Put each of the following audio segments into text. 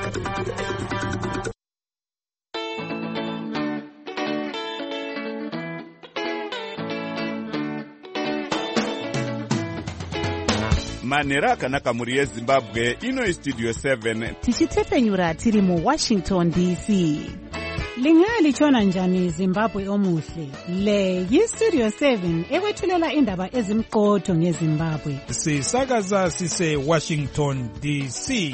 Manera akanaka muri yeZimbabwe ino Studio 7 tichitefenyura tiri mu Washington DC. Lingali chona njani Zimbabwe omuhle. Le yiStudio 7 ekwethulela indaba ezimqotho ngeZimbabwe. Sisakaza sise Washington DC.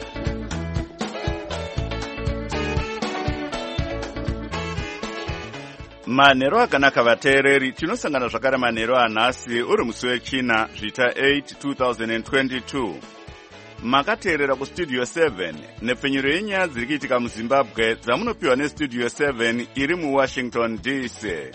Manero akanaka vateereri, tinosangana zvakare manero anhasi uri musi wechina zvita 8 2022. Makateerera kuStudio 7 nepfenyuro yenyaya dziri kuitika muZimbabwe dzamunopiwa neStudio 7 iri muWashington DC.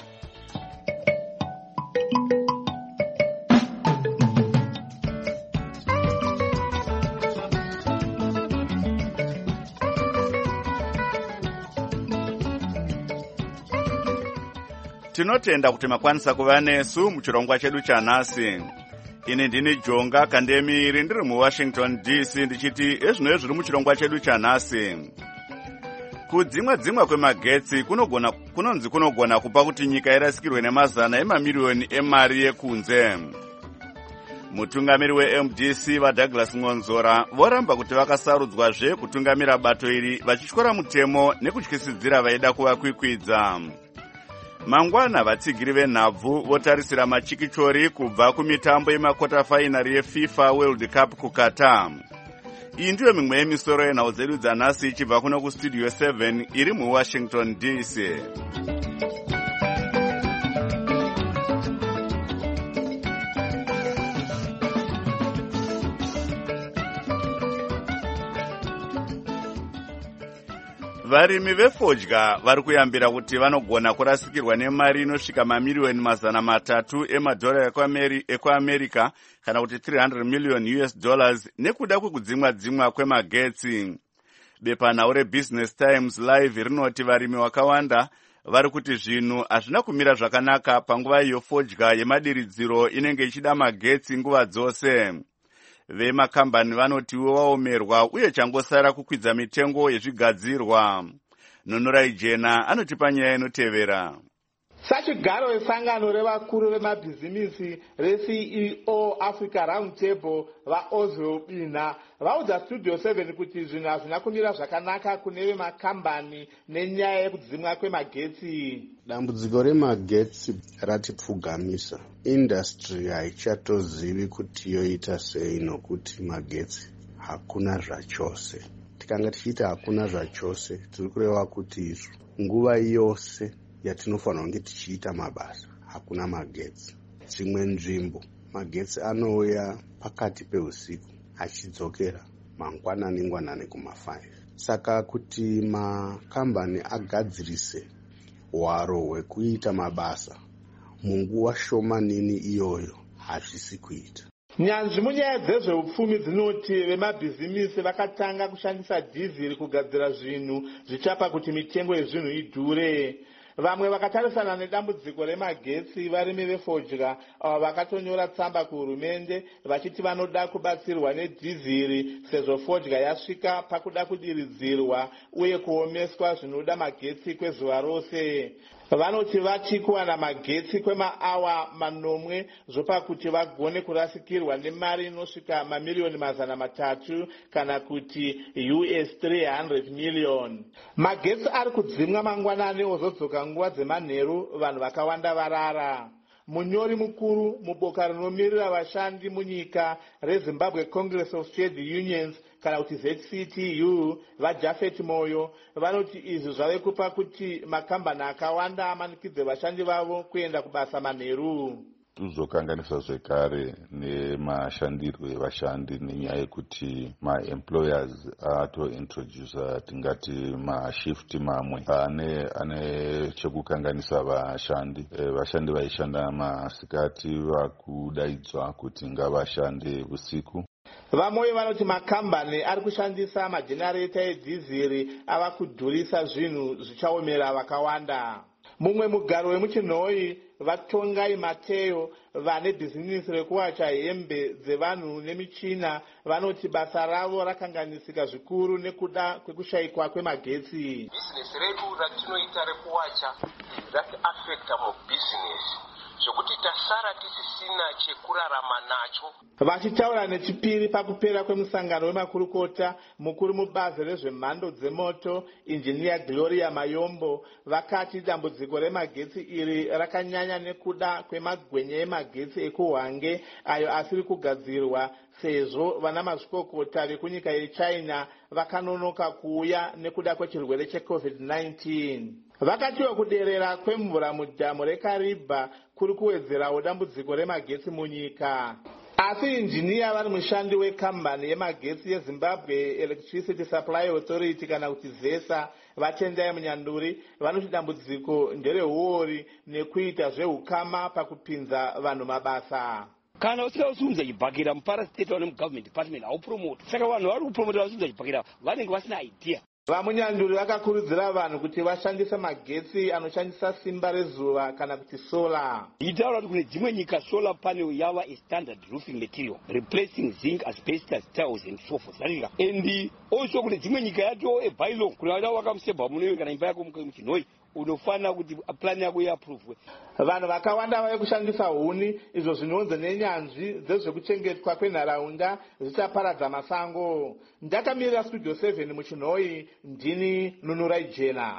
Tinotenda kuti makwanisa kuva nesu muchirongwa chedu chanhasi. Ini ndini Jonga Kandemiri ndiri muWashington DC ndichiti ezvino zviri muchirongwa chedu chanhasi. Kudzimwa kwemagetsi kunonzi kunogona kupa kuti nyika irasikirwe nemazana emamiliyoni emari yekunze. Mutungamiri weMDC vaDouglas Ngonzora voramba kuti vakasarudzwazve kutungamira bato iri vachityora mutemo nekutyisidzira vaida kuvakwikwidza. Mangwana vatsigiri venhabvu votarisira machikichori kubva kumitambo yemakota fainari yeFIFA World Cup kuQatar. Iyi ndiyo mimwe yemisoro yenhau dzedu dzanhasi ichibva kuno kuStudio 7 iri muWashington DC. Varimi vefodya vari kuyambira kuti vanogona kurasikirwa nemari inosvika mamiliyoni mazana matatu emadhora ekuAmerica kana kuti $300 million nekuda kwekudzimwa kwemagetsi. Bepanhau reBusiness Times Live rinoti varimi vakawanda vari kuti zvinhu hazvina kumira zvakanaka panguva iyo fodya yemadiridziro inenge ichida magetsi nguva dzose. Vemakambani vanotiwo waomerwa uye changosara kukwidza mitengo yezvigadzirwa. Nonorai Jena anotipa nyaya inotevera. Sachigaro esangano revakuru vemabhizimisi reCEO Africa Roundtable vaOzwell Bina vaudza Studio 7 kuti zvinhu hazvina kumira zvakanaka kune vemakambani nenyaya yekudzimwa kwemagetsi. Dambudziko remagetsi ratipfugamisa. Industry haichatozivi kuti yoita sei nokuti magetsi hakuna zvachose. Tikanga tichiti hakuna zvachose, tiri kureva kuti izvo nguva yose yatinofanira kunge tichiita mabasa hakuna magetsi. Dzimwe nzvimbo magetsi anouya pakati peusiku achidzokera mangwanani kuma5. Saka kuti makambani agadzirise hwaro hwekuita mabasa munguva shomanini iyoyo hazvisi kuita. Nyanzvi munyaya dzezveupfumi dzinoti vemabhizimisi vakatanga kushandisa dhiziri kugadzira zvinhu zvichapa kuti mitengo yezvinhu idhure. Vamwe vakatarisana nedambudziko remagetsi varimi vefodya vakatonyora tsamba kuhurumende vachiti vanoda kubatsirwa nedhiziri sezvo fodya yasvika pakuda kudiridzirwa uye kuomeswa zvinoda magetsi kwezuva rose. Vanoti vachi kuwana magetsi kwemaawa manomwe zvopa kuti vagone kurasikirwa nemari inosvika mamiliyoni mazana matatu kana kuti $300 million. Magetsi ari kudzimwa mangwanani ozodzoka nguva dzemanheru vanhu vakawanda varara. Munyori mukuru muboka rinomirira vashandi munyika reZimbabwe Congress of Trade Unions kana kuti ZCTU vaJafet Moyo vanoti izvi zvave kupa kuti makambani akawanda amanikidze vashandi vavo kuenda kubasa manheru. Tuzokanganisa zvekare nemashandirwo evashandi nenyaya yekuti maemployers atointroduce tingati mashifti mamwe ane chekukanganisa vashandi. Vashandi vaishanda masikati vakudaidzwa kuti ngavashande usiku. Vamwe vanoti makambani ari kushandisa majenareta edhiziri ava kudhurisa zvinhu zvichaomera vakawanda. Mumwe mugaro wemuchinhoi Vatongai Mateo vane bhizinisi rekuwacha hembe dzevanhu nemichina vanoti basa ravo rakanganisika zvikuru nekuda kwekushayikwa kwemagetsi. Bhizinesi redu ratinoita rekuwacha ratiafekta mubhizinesi zvokuti tasara tisisina chekurarama nacho. Vachitaura nechipiri pakupera kwemusangano wemakurukota, mukuru mubazi rezvemhando dzemoto injiniya Gloria Mayombo vakati dambudziko remagetsi iri rakanyanya nekuda kwemagwenya emagetsi ekuhwange ayo asiri kugadzirwa sezvo vana mazvikokota vekunyika yeChina vakanonoka kuuya nekuda kwechirwere cheCovid-19. Vakatiwa kuderera kwemvura mudhamu reKariba kuri kuwedzerawo dambudziko remagetsi munyika. Asi injiniya vari mushandi wekambani yemagetsi yeZimbabwe Electricity Supply Authority kana kuti ZESA vatendai munyanduri vanoti dambudziko nderehuori nekuita zveukama pakupinza vanhu mabasa. Kana usika usunza chibhakira muparasiteti wane mugovernment department haupromote. Saka vanhu vari kupromota vasunza chibhakira vanenge vasina idea. Vamunyanduri vakakurudzira vanhu kuti vashandise magetsi anoshandisa simba rezuva kana kuti solar. Itaura kuti kune dzimwe nyika solar panel yava a standard roofing material replacing zinc, asbestos, tiles and so forth. And also kune dzimwe nyika yato a bylaw kuna vada wakamusebha munewe kana imba yako muchinoi unofana kuti plan yako iaprove. Vanhu vakawanda vave kushandisa huni izvo zvinonze nenyanzvi dzezvekuchengetwa kwenharaunda zvichaparadza masango. Ndakamirira Studio 7 muchinoi, ndini Nunurai Jena.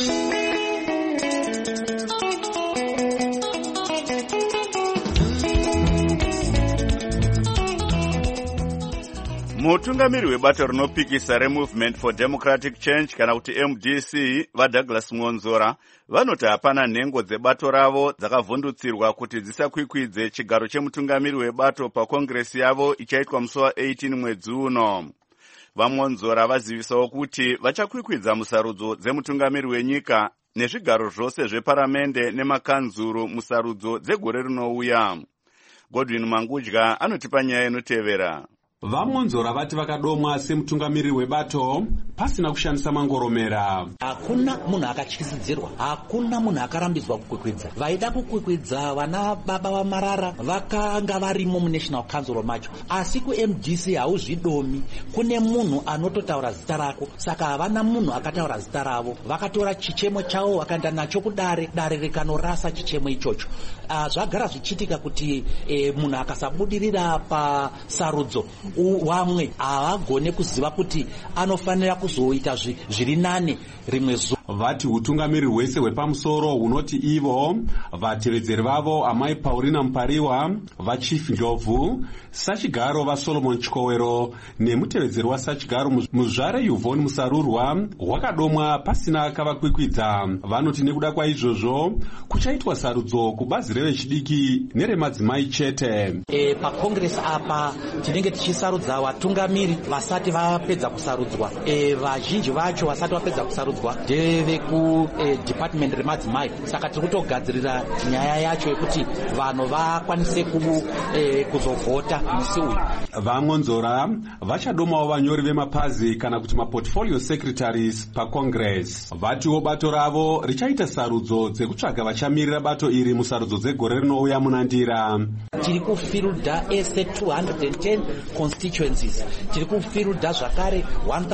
Mutungamiri webato rinopikisa reMovement for Democratic Change kana kuti MDC vaDouglas Mwonzora vanoti hapana nhengo dzebato ravo dzakavhundutsirwa kuti dzisakwikwidze chigaro chemutungamiri webato pakongresi yavo ichaitwa musi wa18 mwedzi uno. VaMwonzora vazivisawo kuti vachakwikwidza musarudzo dzemutungamiri wenyika nezvigaro zvose zveparamende nemakanzuru musarudzo dzegore rinouya. Godwin Mangudya anotipa nyaya inotevera. VaMwonzora vati vakadomwa semutungamiri webato pasina kushandisa mangoromera. Hakuna munhu akatyisidzirwa, hakuna munhu akarambidzwa kukwikwidza. Vaida kukwikwidza vana baba vaMarara vakanga varimo muNational Council macho, asi kuMDC hauzvidomi. Kune munhu anototaura zita rako, saka havana munhu akataura zita ravo. Vakatora chichemo chavo vakaenda nacho kudare, dare rikanorasa chichemo ichocho. Zvagara zvichiitika kuti munhu akasabudirira pasarudzo vamwe havagone kuziva kuti anofanira kuzoita zviri nane rimwe zuva. Vati utungamiri hwese hwepamusoro hunoti ivo, vatevedzeri vavo Amai Paulina Mupariwa, vaChief Ndlovu, Sachigaro vaSolomon Chikowero nemutevedzeri waSachigaro muzvare Yvonne Musarurwa hwakadomwa pasina kavakwikwidza. Vanoti nekuda kwaizvozvo kuchaitwa sarudzo kubazi revechidiki neremadzimai chete. Pakongresi apa tinenge tichisarudza vatungamiri vasati vapedza kusarudzwa. Vazhinji vacho vasati vapedza kusarudzwa vekudepartment remadzimai. Saka tiri kutogadzirira nyaya yacho yekuti vanhu vakwanise kuzovhota musi uyu. VaMwonzora vachadomawo vanyori vemapazi kana kuti maportfolio secretaries pacongress. Vatiwo bato ravo richaita sarudzo dzekutsvaga vachamirira bato iri musarudzo dzegore rinouya munandira. Tiri kufirudha ese 210 constituencies. Tiri kufirudha zvakare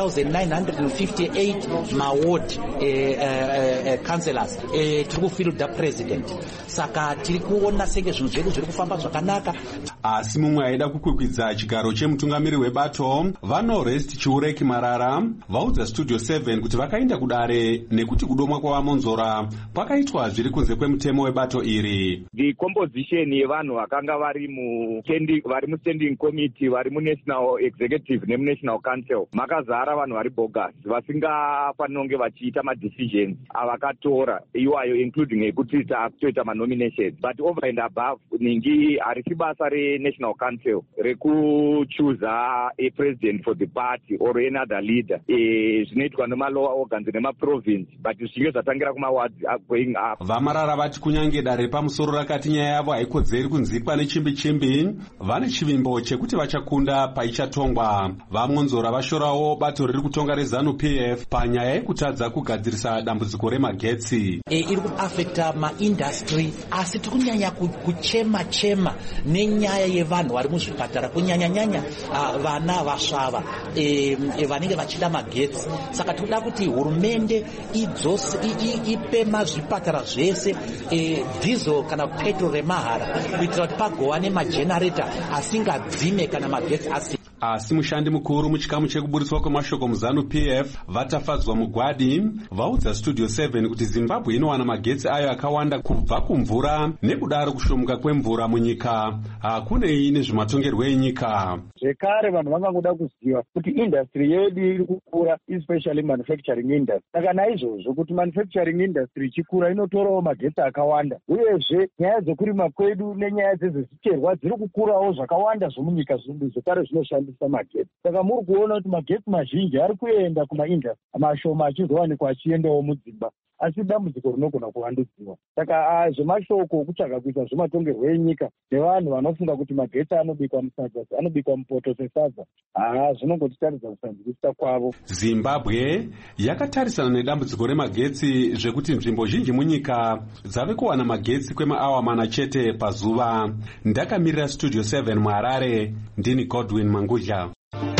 1958 maward councillors. Tiri kufirudha president. Saka tiri kuona senge zvinhu zvedu zviri kufamba zvakanaka. Asi mumwe aida kukwikwidza chigaro chemutungamiri webato, vaNorest Chiureki Marara vaudza Studio 7 kuti vakaenda kudare nekuti kudomwa kwavaMwonzora kwakaitwa zviri kunze kwemutemo webato iri. The composition yevanhu vakanga vari mustanding committee vari muNational Executive nemuNational Council makazara vanhu vari bogus vasingafanira kunge vachiita madecisions avakatora iwayo, including ekuti takutoita manominations. But over and above ningi harisi basa renational council rekuchuza a president for the party or another leader zvinoitwa nemalower organs nemaprovince but zvichinge zvatangira kumawards going up. Vamarara vati kunyange dare repamusoro rakati nyaya yavo haikodzeri kunzikwa nechimbi-chimbi, vane chivimbo chekuti vachakunda paichatongwa. Vamwonzora vashorawo bato riri kutonga reZANU-PF panyaya yekutadza kugadzirisa dambudziko remagetsi. Iri kuafekta maindustry, asi tiri kunyanya kuchema nenyaya yevanhu vari muzvipatara, kunyanya vana vasvava vanenge vachida magetsi. Saka tinoda kuti hurumende ipe mazvipatara zvese diesel kana petrol remahara kuitira kuti pagova nemagenerator asingadzime kana magetsi asi mushandi mukuru muchikamu chekuburitswa kwemashoko muZANU-PF Vatafadzwa Mugwadi vaudza Studio 7 kuti Zimbabwe inowana magetsi ayo akawanda kubva kumvura, nekudaro kushomuka kwemvura munyika hakunei nezvematongerwo enyika. Zvekare vanhu vangangoda kuziva kuti industry yedu iri kukura, especially manufacturing industry. Saka naizvozvo kuti manufacturing industry ichikura inotorawo magetsi akawanda, uyezve nyaya dzekurima kwedu nenyaya dzezviterwa dziri kukurawo zvakawanda zvomunyika zvekare zvinoshandisa magetsi. Saka muri kuona kuti magetsi mazhinji ari kuenda kumaindustry, mashoma achizowanikwa achiendawo mudzimba, asi dambudziko rinogona kuvandudziwa. Saka zvemashoko okutsvaga kuita zvematongerwo enyika nevanhu vanofunga kuti magetsi anobikwa musadza, anobikwa mupoto sesadza, zvinongotiratidza kusanzwisisa kwavo. Zimbabwe yakatarisana nedambudziko remagetsi zvekuti nzvimbo zhinji munyika dzave kuwana magetsi kwemaawa mana chete pazuva. Ndakamirira Studio 7 muHarare, ndini Godwin Mangudya.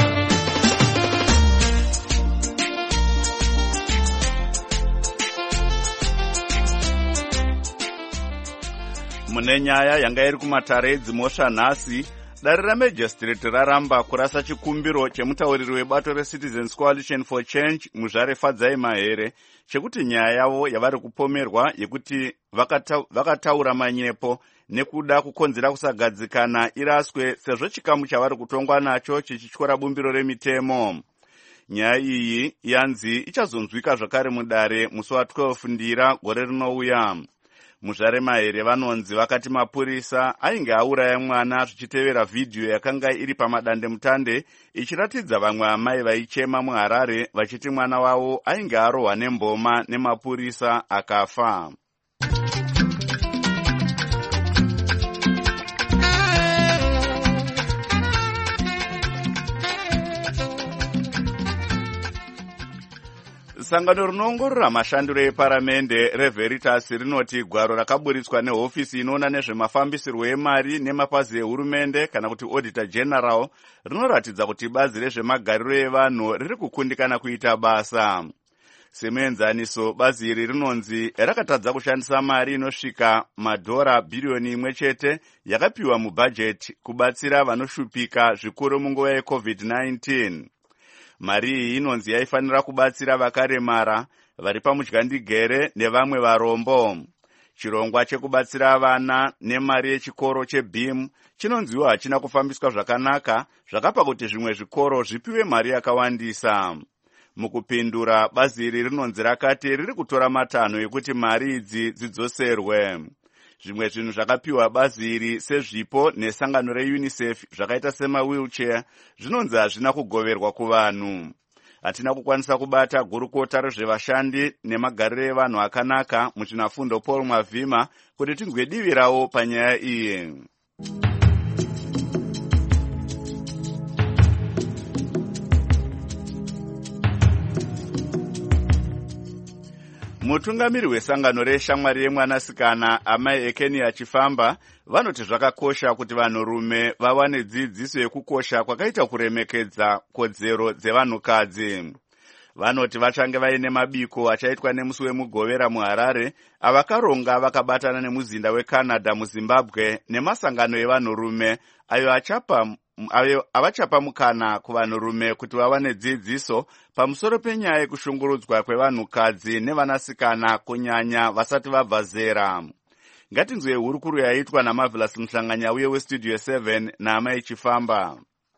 Mune nyaya yanga iri kumatare edzimhosva nhasi, dare raMajistrate raramba kurasa chikumbiro chemutauriri webato reCitizens Coalition for Change Muzvare Fadzai Mahere chekuti nyaya yavo yavari kupomerwa yekuti vakataura manyepo nekuda kukonzera kusagadzikana iraswe, sezvo chikamu chavari kutongwa nacho chichityora bumbiro remitemo. Nyaya iyi yanzi ichazonzwika zvakare mudare musi wa12 Ndira gore rinouya. Muzvare Mahere vanonzi vakati mapurisa ainge auraya mwana zvichitevera vhidhiyo yakanga iri pamadandemutande ichiratidza vamwe amai vaichema muHarare vachiti mwana wavo ainge arohwa nemboma nemapurisa akafa. Sangano rinoongorora mashandiro eparamende reVeritas rinoti gwaro rakaburitswa nehofisi inoona nezvemafambisirwo emari nemapazi ehurumende kana kuti Auditor General rinoratidza kuti bazi rezvemagariro evanhu riri kukundikana kuita basa. Semuenzaniso, bazi iri rinonzi rakatadza kushandisa mari inosvika madhora bhiriyoni 1 chete yakapiwa mubhajeti kubatsira vanoshupika zvikuru munguva yeCovid-19. Mari iyi inonzi yaifanira kubatsira vakaremara, vari pamudyandigere nevamwe varombo. Chirongwa chekubatsira vana nemari yechikoro cheBeam chinonziwo hachina kufambiswa zvakanaka, zvakapa kuti zvimwe zvikoro zvipiwe mari yakawandisa. Mukupindura, bazi iri rinonzi rakati riri kutora matanho ekuti mari idzi dzidzoserwe. Zvimwe zvinhu zvakapiwa bazi iri sezvipo nesangano reUNICEF zvakaita sema-wheelchair zvinonzi hazvina kugoverwa kuvanhu. Hatina kukwanisa kubata gurukota rezvevashandi nemagariro evanhu akanaka muchinafundo Paul Mwavhima kuti tingwedivirawo panyaya iyi. Mutungamiri wesangano reshamwari yemwanasikana amai Ekeni achifamba vanoti zvakakosha kuti vanhurume vawane dzidziso yekukosha kwakaita kuremekedza kodzero dzevanhukadzi. Vanoti vachange vaine mabiko achaitwa nemusi wemugovera muHarare avakaronga vakabatana nemuzinda weCanada muZimbabwe nemasangano evanhurume ayo avachapa mukana kuvanhurume kuti vawane dzidziso pamusoro penyaya yekushungurudzwa kwevanhukadzi nevanasikana kunyanya vasati vabva zera. Ngatinzwe hurukuru yaitwa naMarvelous Mhlanganya uye weStudio 7 naamai Chifamba.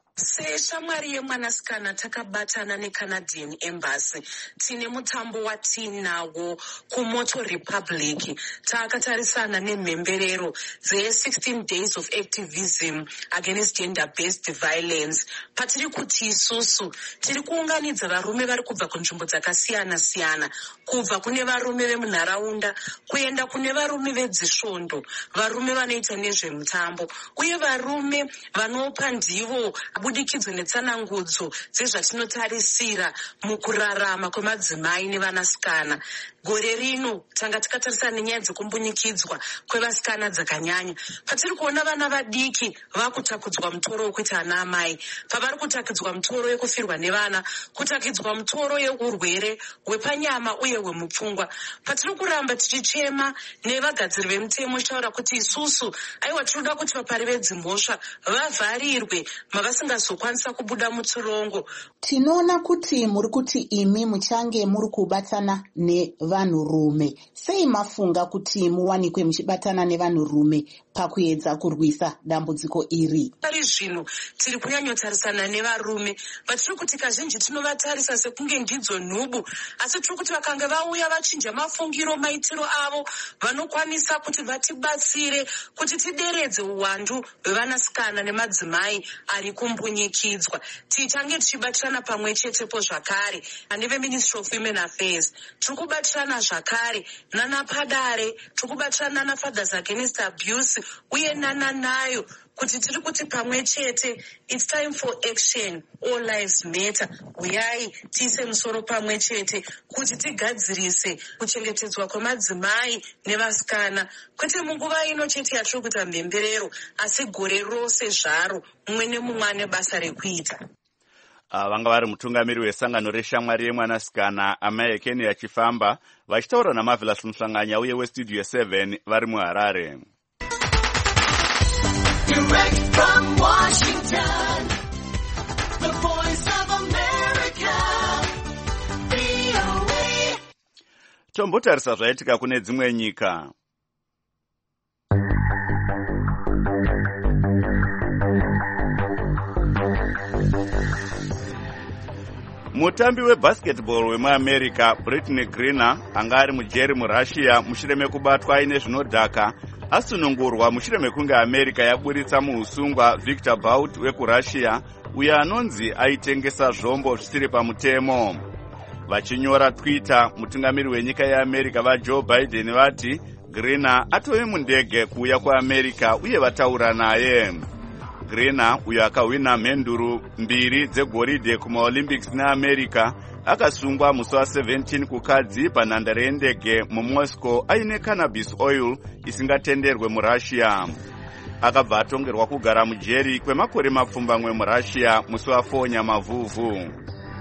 Seshamwari yemwanasikana takabatana neCanadian Embassy tine mutambo watinawo kuMoto Republic takatarisana nemhemberero dze16 days of activism against gender-based violence. Patiri kuti isusu tiri kuunganidza varume vari kubva kunzvimbo dzakasiyana-siyana, kubva kune varume vemunharaunda kuenda kune varume vedzisvondo, varume vanoita nezvemutambo uye varume vanopa ndivo budikidzo netsanangudzo dzezvatinotarisira mukurarama kwemadzimai nevanasikana. Gore rino tanga tikatarisana nenyaya dzekumbunikidzwa kwevasikana dzakanyanya. Patiri kuona vana vadiki vakutakudzwa mutoro wekuita ana amai, pavari kutakidzwa mutoro yekufirwa nevana, kutakidzwa mutoro yeurwere hwepanyama uye hwemupfungwa. Patiri kuramba tichichema nevagadziri vemutemo tichitaura kuti isusu aiwa tinoda kuti vapari vedzimhosva vavharirwe mavasingazokwanisa kubuda mutsurongo. Tinoona kuti muri kuti imi muchange muri kubatana nevanhurume. Sei mafunga kuti muwanikwe muchibatana nevanhurume pakuedza kurwisa dambudziko iri? Pari zvino tiri kunyanyotarisana nevarume vatiri kuti kazhinji tinovatarisa sekunge ndidzo nhubu, asi tiri kuti vakanga vauya vachinja mafungiro maitiro avo vanokwanisa kuti vatibatsire kuti tideredze uwandu hwevanasikana nemadzimai ari kumbunyikidzwa. Tichange tichibatirana pamwe chetepo zvakare neveMinistry of Women Affairs, tiri kubatirana zvakare nanaPadare, tiri kubatirana naFathers Against Abuse uye nayo kuti tiri kuti pamwe chete it's time for action, all lives matter. Uyai tiise musoro pamwe chete kuti tigadzirise kuchengetedzwa kwemadzimai nevasikana, kwete munguva ino chete yatiri kuita mhemberero, asi gore rose zvaro mumwe nemumwe ane basa rekuita. Vanga vari mutungamiri wesangano reshamwari yemwanasikana amai Kenya achifamba vachitaura naMarvelous Musanganya uye weStudio 7 vari muHarare. Direct from Washington, the voice of America, VOA. Tombotarisa zvaitika kune dzimwe nyika. Mutambi webasketball wemuAmerica Brittney Griner anga ari mujeri muRussia mushure mekubatwa aine zvinodhaka asunungurwa mushure mekunge America yaburitsa muusungwa Victor Bout wekuRussia uyo anonzi aitengesa zvombo zvisiri pamutemo. Vachinyora Twitter, mutungamiri wenyika yeAmerica vaJoe Biden vati Griner atove mundege kuuya kuAmerica uye vataura naye. Griner uyo akawina mhenduro 2 dzegoridhe kumaOlympics neAmerica akasungwa musi wa17 kukadzi panhandare yendege muMoscow aine cannabis oil isingatenderwe muRussia. Akabva atongerwa kugara mujeri kwemakore mapfumbamwe muRussia musi wa4 Nyamavhuvhu.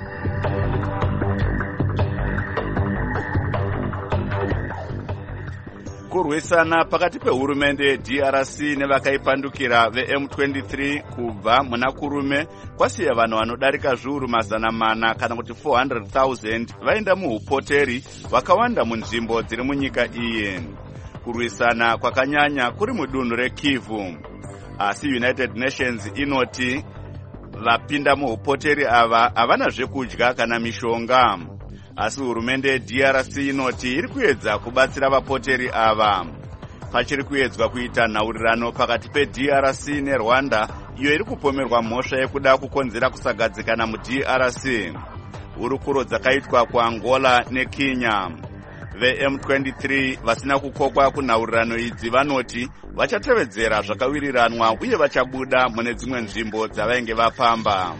Kurwisana pakati pehurumende yeDRC nevakaipandukira veM23 kubva muna kurume kwasiya vanhu vanodarika zviuru 400 kana kuti 400,000 vaenda muupoteri vakawanda munzvimbo dziri munyika iyi. Kurwisana kwakanyanya kuri mudunhu reKivu, asi United Nations inoti vapinda muupoteri ava havana zvekudya kana mishonga. Asi hurumende yeDRC inoti iri kuedza kubatsira vapoteri ava. Pachiri kuedzwa kuita nhaurirano pakati peDRC neRwanda iyo iri kupomerwa mhosva yekuda kukonzera kusagadzikana muDRC. Hurukuro dzakaitwa kuAngola neKenya. VeM23 vasina kukokwa kunhaurirano idzi vanoti vachatevedzera zvakawiriranwa uye vachabuda mune dzimwe nzvimbo dzavainge vapamba.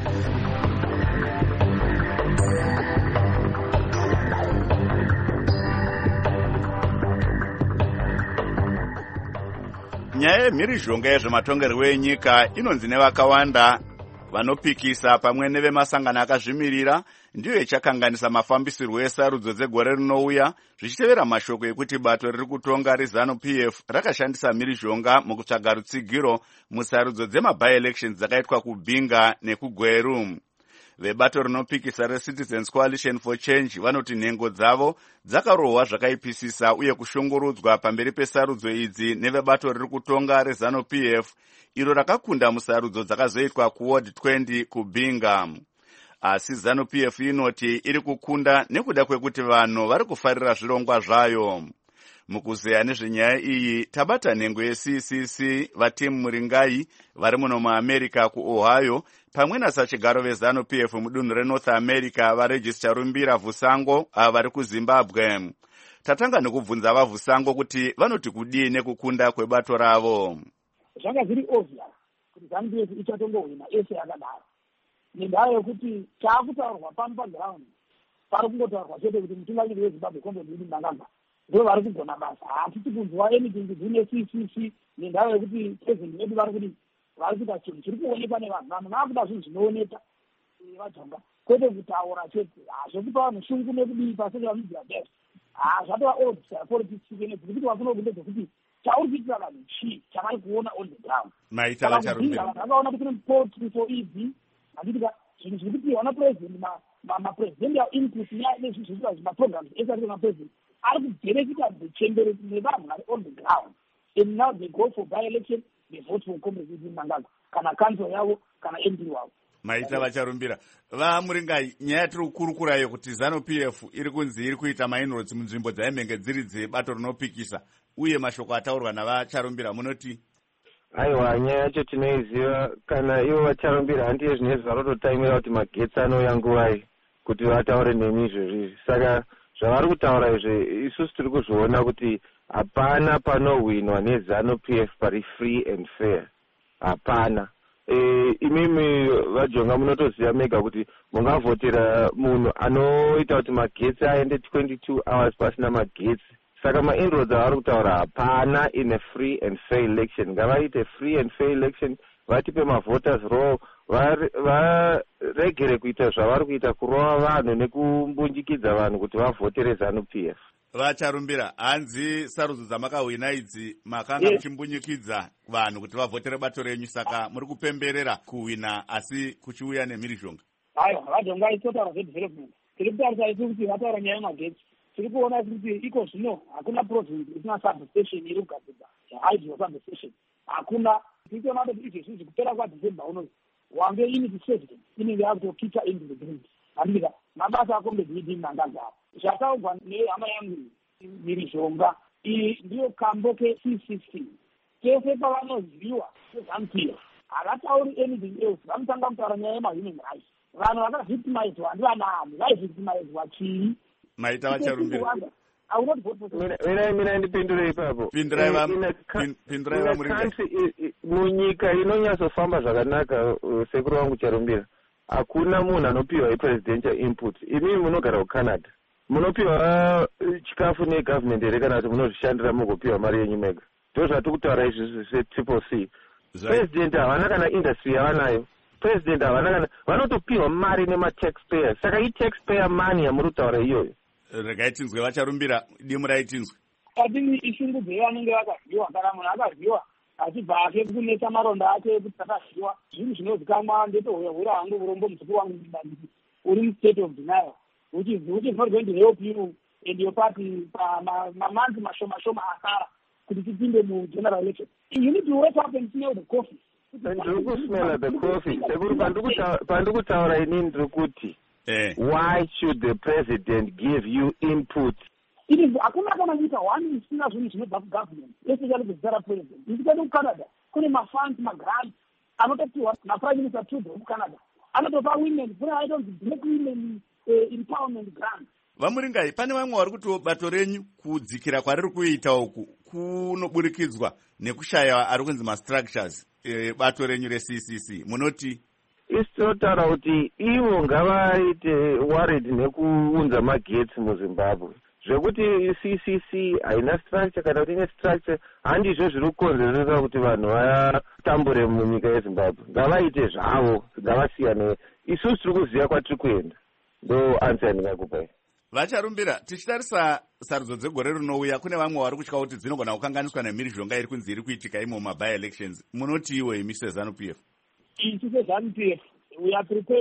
Nyaya yemhirizhonga yezvematongerwo enyika inonzi nevakawanda vanopikisa pamwe nevemasangano akazvimirira ndiyo ichakanganisa mafambisirwo esarudzo dzegore rinouya, zvichitevera mashoko ekuti bato riri kutonga reZANU-PF rakashandisa mhirizhonga mukutsvaga rutsigiro musarudzo dzema-by-elections dzakaitwa kuBinga nekuGweru. vebato rinopikisa reCitizens Coalition for Change vanoti nhengo dzavo dzakarohwa zvakaipisisa uye kushungurudzwa pamberi pesarudzo idzi nevebato riri kutonga reZANU-PF iro rakakunda musarudzo dzakazoitwa kuWard 20 kuBingham. Asi ZANU-PF inoti iri kukunda nekuda kwekuti vanhu vari kufarira zvirongwa zvayo. Mukuzeya nezvenyaya iyi tabata nhengo yeCCC Vatimu Muringai vari muno muAmerica kuOhio pamwe nasachigaro veZANU-PF mudunhu reNorth America vaRegis Charumbira Vusango vari kuZimbabwe. Tatanga nekubvunza vaVusango kuti vanoti kudii nekukunda kwebato ravo. Zvanga zviri obvious kuti ZANU-PF ichatongohwina ese yakadaro. Nendaa yekuti taakutaurwa pano paground pari kungotaurwa chete kuti mutungamiriri weZimbabwe Comrade Mnangagwa ndivo vari kugona basa. Hatisi kunzwa anything kune CCC nendaa yekuti president wedu vari kuti vari kuita chinhu chiri kuonekwa nevanhu. Vanhu vaakuda zvinhu zvinooneka vatonga kwete kutaura chete. Zvokupa vanhu shungu nekudii paseka media desk. Zvatova old politics nekuti wafuna kunde zvekuti chauri kuitira vanhu chii chavari kuona on the ground. Maita vacharumbira. Vakaona kuti kune report for EV anditika zvinhu zviri kupiwa napresident mapresident input nezvinhu zvinoitwa zvimaprograms esati mapresident ari kuberekita chembere nevanhu vari on the ground, and now they go for by-election, they vote for Comrade Mnangagwa kana council yavo kana MP wavo. Maita vacharumbira. Muringai, nyaya tiri kukurukurayo kuti ZANU-PF iri kunzi iri kuita mainroads munzvimbo dzaimenge dziri dzebato rinopikisa uye mashoko ataurwa navacharumbira munoti? Aiwa, nyaya yacho tinoiziva. Kana ivo vacharumbira handiye zvinezvi varototaimira kuti magetsi anouya nguvai kuti vataure nemi izvozvi. Saka zvavari kutaura izvi isusu tiri kuzviona kuti hapana panohwinwa neZANU-PF pari free and fair. Hapana. Imimi vajonga munotoziva mega kuti mungavhotera munhu anoita kuti magetsi aende 22 hours pasina magetsi. Saka mainroads avari kutaura hapana in a free and fair election. Ngavaite free and fair election, vatipe mavoters roll, varegere kuita zvavari kuita kurova vanhu nekumbunjikidza vanhu kuti vavhotere ZANU-PF. Vacharumbira, hanzi sarudzo dzamakahwina idzi makanga muchimbunyikidza vanhu kuti vavhotere bato renyu, saka muri kupemberera kuhwina asi kuchiuya nemhirizhonga. Aiwa, vajonga itotaura zvedevelopment. Tiri kutarisa isi kuti vataura nyaya yemagetsi. Tiri kuona kuti iko zvino hakuna province isina substation iri kugadzirwa hydro substation. Hakuna. Tiri kuona kuti izvi zvizvi kupera kwaDecember unozi wange unity president inenge yakutokita into the grid. Andika mabasa akombe Mnangagwa. Zvakaugwa nehama yangu Mhirizhonga. Iyi ndiyo kambo ke-CCC. Kese pavanoziviwa ZANU-PF havatauri anything else. Vanotanga kutaura nyaya yemahuman rights. Vanhu vakavhictimizwa ndivanaani vaivhictimizwa chii. Maita vacharumbira. Mina ndipindure ipapo. Pindurai vamuringai. Munyika inonyatsofamba zvakanaka sekuru wangu Charumbira, hakuna munhu anopiwa presidential input. Imi munogara kuCanada, munopiwa chikafu negovernment here kana kuti munozvishandira mugopiwa mari yenyu mega? Ndo zvatiri kutaura izvi seCCC. President havana kana industry yavanayo. President havana kana, vanotopiwa mari nemataxpayer. Saka itaxpayer money yamuri kutaura iyoyo. Regai tinzwe vacharumbira, dimurai tinzwe. Katini ishungu dzeyo anenge vakavhiwa, kana munhu akavhiwa achibva ake kunetsa maronda ake kuti akavhiwa, zvinhu zvinozikamwa ndetohwira hangu urombo mudzukuru wangu mudandiki uri mustate of denial, which is not going to help you and your party mamanzi mashoma akara kuti tipinde mugeneral election. You need to wake up and smell the coffee. Ndiri kusmela the coffee. Sekuru pandikutaura inini ndiri kuti why should the president give you input? It is hakuna kana nyika wani isina zvinhu zvinobva kugovernment, especially kuzara president. Ndikaenda kuCanada kune mafunds magrants anotopiwa naprime minister Trudeau kuCanada, anotopa women, kune aitonzi black women empowerment grants. Vamuringai, pane vamwe vari kuti bato renyu kudzikira kwariri kuita uku kunoburikidzwa nekushaya ari kunzi mastructures bato renyu reCCC. Munoti? Isi tinotaura kuti ivo ngavaite worried nekuunza magetsi muZimbabwe. Zvekuti CCC haina structure kana kuti ine structure, handizvo zviri kukonzeresa kuti vanhu vatambure munyika yeZimbabwe. Ngavaite zvavo, ngavasiyane. Isusu tiri kuziva kwatiri kuenda. Ndo answer yandingakupai. Vacharumbira, tichitarisa sarudzo dzegore rinouya, kune vamwe vari kutya kuti dzinogona kukanganiswa nemhirizhonga iri kunzi iri kuitika imo maby-elections. Munoti iwe imi seZANU-PF? Isu seZANU-PF, we are prepared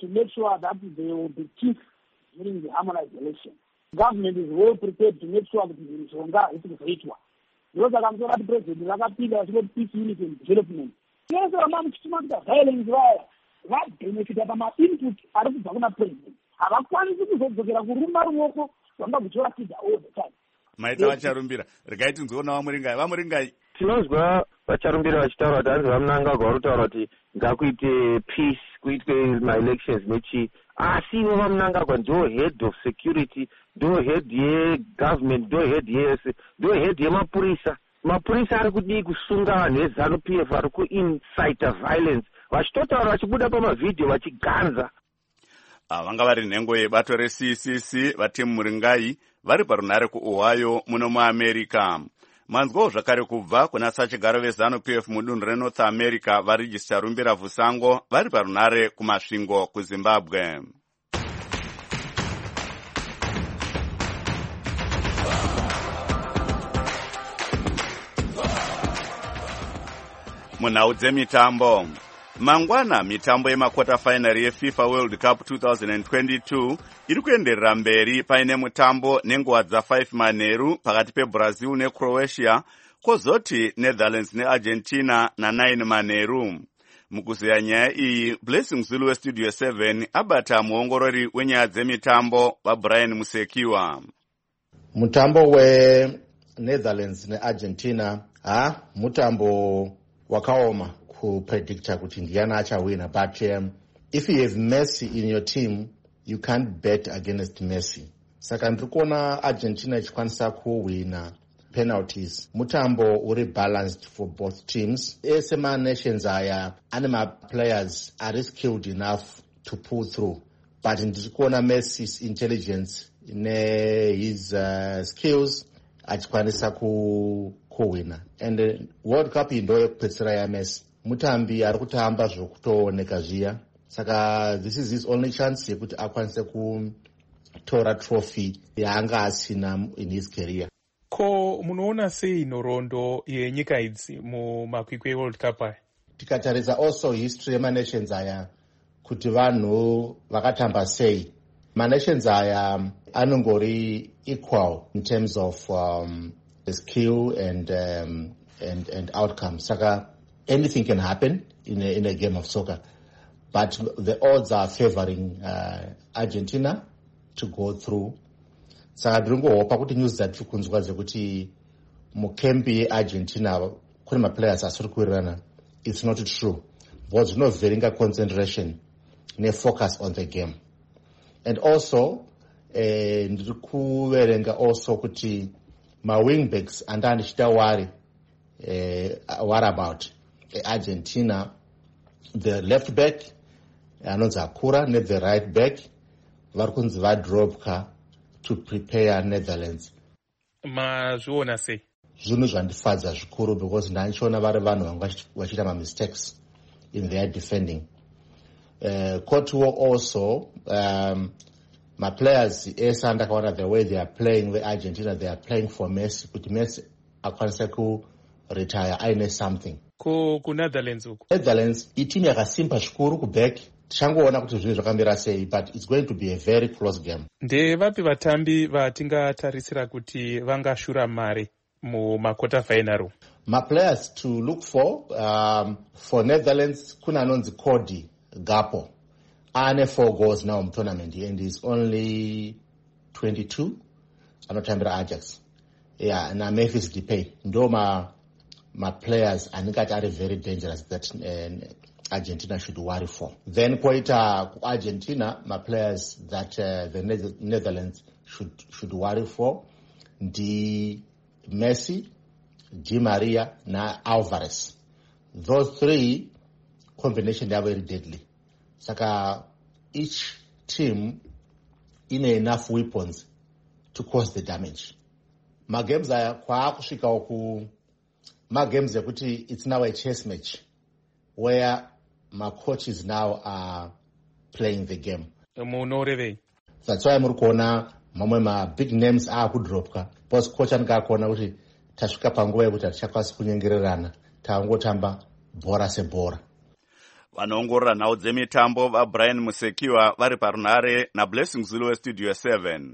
to make sure that they will be chief during the harmonized election. Government is well prepared to make sure that mishonga isikuzoitwa. Ndosaka musoro ati president vakapinda vachingoti peace, unity and development. Yese vama muchitima kuita violence vaya vabenefita pama-input ari kubva kuna president. Havakwanisi kuzodzokera kuruma ruoko vanga kuchiratidza all the time. Maita vacharumbira. Regai tinzoona vamuringai. Tinozwa vacharumbira vachitaura kuti hanzi vamunangagwa vari kutaura kuti ngakuite peace, kuitwe ma-elections nechi. Asi ivo vamunangagwa ndo head of security, ndo head yegovernment, ndo head yese, ndo head yemapurisa. Mapurisa ari kudii kusunga vanhu veZANU-PF vari kuincita violence, vachitotaura vachibuda pamavidhio vachiganza. Vanga vari nhengo yebato reCCC vatimu Muringai vari parunhare kuOhio muno muAmerica. Manzwawo zvakare kubva kuna sachigaro veZANU-PF mudunhu reNorth America vaRegista Rumbira Vusango vari parunhare kumasvingo kuZimbabwe. Munhau dzemitambo. Mangwana mitambo yemakota final yeFIFA World Cup 2022 iri kuenderera mberi paine mutambo nenguva dza5 manheru pakati peBrazil neCroatia, kozoti Netherlands neArgentina na9 manheru. Mukuzeya nyaya iyi, Blessing Zulu weStudio 7 abata muongorori wenyaya dzemitambo waBrian Musekiwa. Mutambo weNetherlands neArgentina mutambo wakaoma kupredicta kuti ndiani achawina, but if you have Messi in your team you can't bet against Messi. Saka ndiri kuona Argentina ichikwanisa kuwina penalties. Mutambo uri balanced for both teams. Ese ma-nations aya ane ma-players are skilled enough to pull through, but ndiri kuona Messi's intelligence his skills achikwanisa kuwina. And World Cup ndo yekupedzisira yaMessi. Mutambi ari kutamba zvokutooneka zviya, saka this is his only chance yekuti akwanise kutora trophy yaanga asina in his career. Ko munoona sei nhoroondo yenyika idzi mumakwikwi eWorld Cup aya? Tikatarisa also history yema-nations aya kuti vanhu vakatamba sei. Ma-nations aya anongori equal in terms of skill and outcome. Saka anything can happen in a game of soccer, but the odds are favoring Argentina to go through. Saka ndingohopa kuti news dzatiri kunzwa dzekuti mukembi yeArgentina kune maplayers asiri kuwirirana, it's not true, because zvinovheringa concentration ne-focus on the game. And also ndiri kuverenga also kuti ma-wingbacks andani chita wari what about Argentina, the left back anonzi Akura the right back vari kunzi vadropka to prepare Netherlands. Mazviona sei? Zvinhu zvandifadza zvikuru, because ndanichiona vari vanhu vanga vachiita ma-mistakes in their defending. Courtois also, ma-players ese andakaona the way they are playing the Argentina, they are playing for Messi, kuti Messi akwanisa kuretire aine something. kuNetherlands uko Netherlands itimu yakasimba zvikuru kuback, tichangoona kuti zvinhu zvakamira sei, but it's going to be a very close game. Ndevapi vatambi vatingatarisira kuti vangashura mari mumakota final? Ma-players to look for Netherlands kuna anonzi Cody Gakpo. Ane 4 goals now tournament and is only 22. Anotambira Ajax. Yeah, na Memphis Depay. Ndo my players are very dangerous that Argentina should worry for. Then quite Argentina, my players that the Netherlands should worry for. Di Messi, Di Maria, na Alvarez. Those 3 combinations are very deadly. Saka each team in enough weapons to cause the damage. Magames are kwa kusvika ku magames ekuti it's now a chess match where my coaches now are playing the game. That's why muri kuona mamwe ma big names akudropka, because coach anenge akuona kuti tasvika panguva yekuti tichakwanisa kunyengererana, tangotamba bhora sebhora. Vanoongorora nhau dzemitambo vaBrian Musekiwa vari parunare naBlessing Zulu weStudio 7.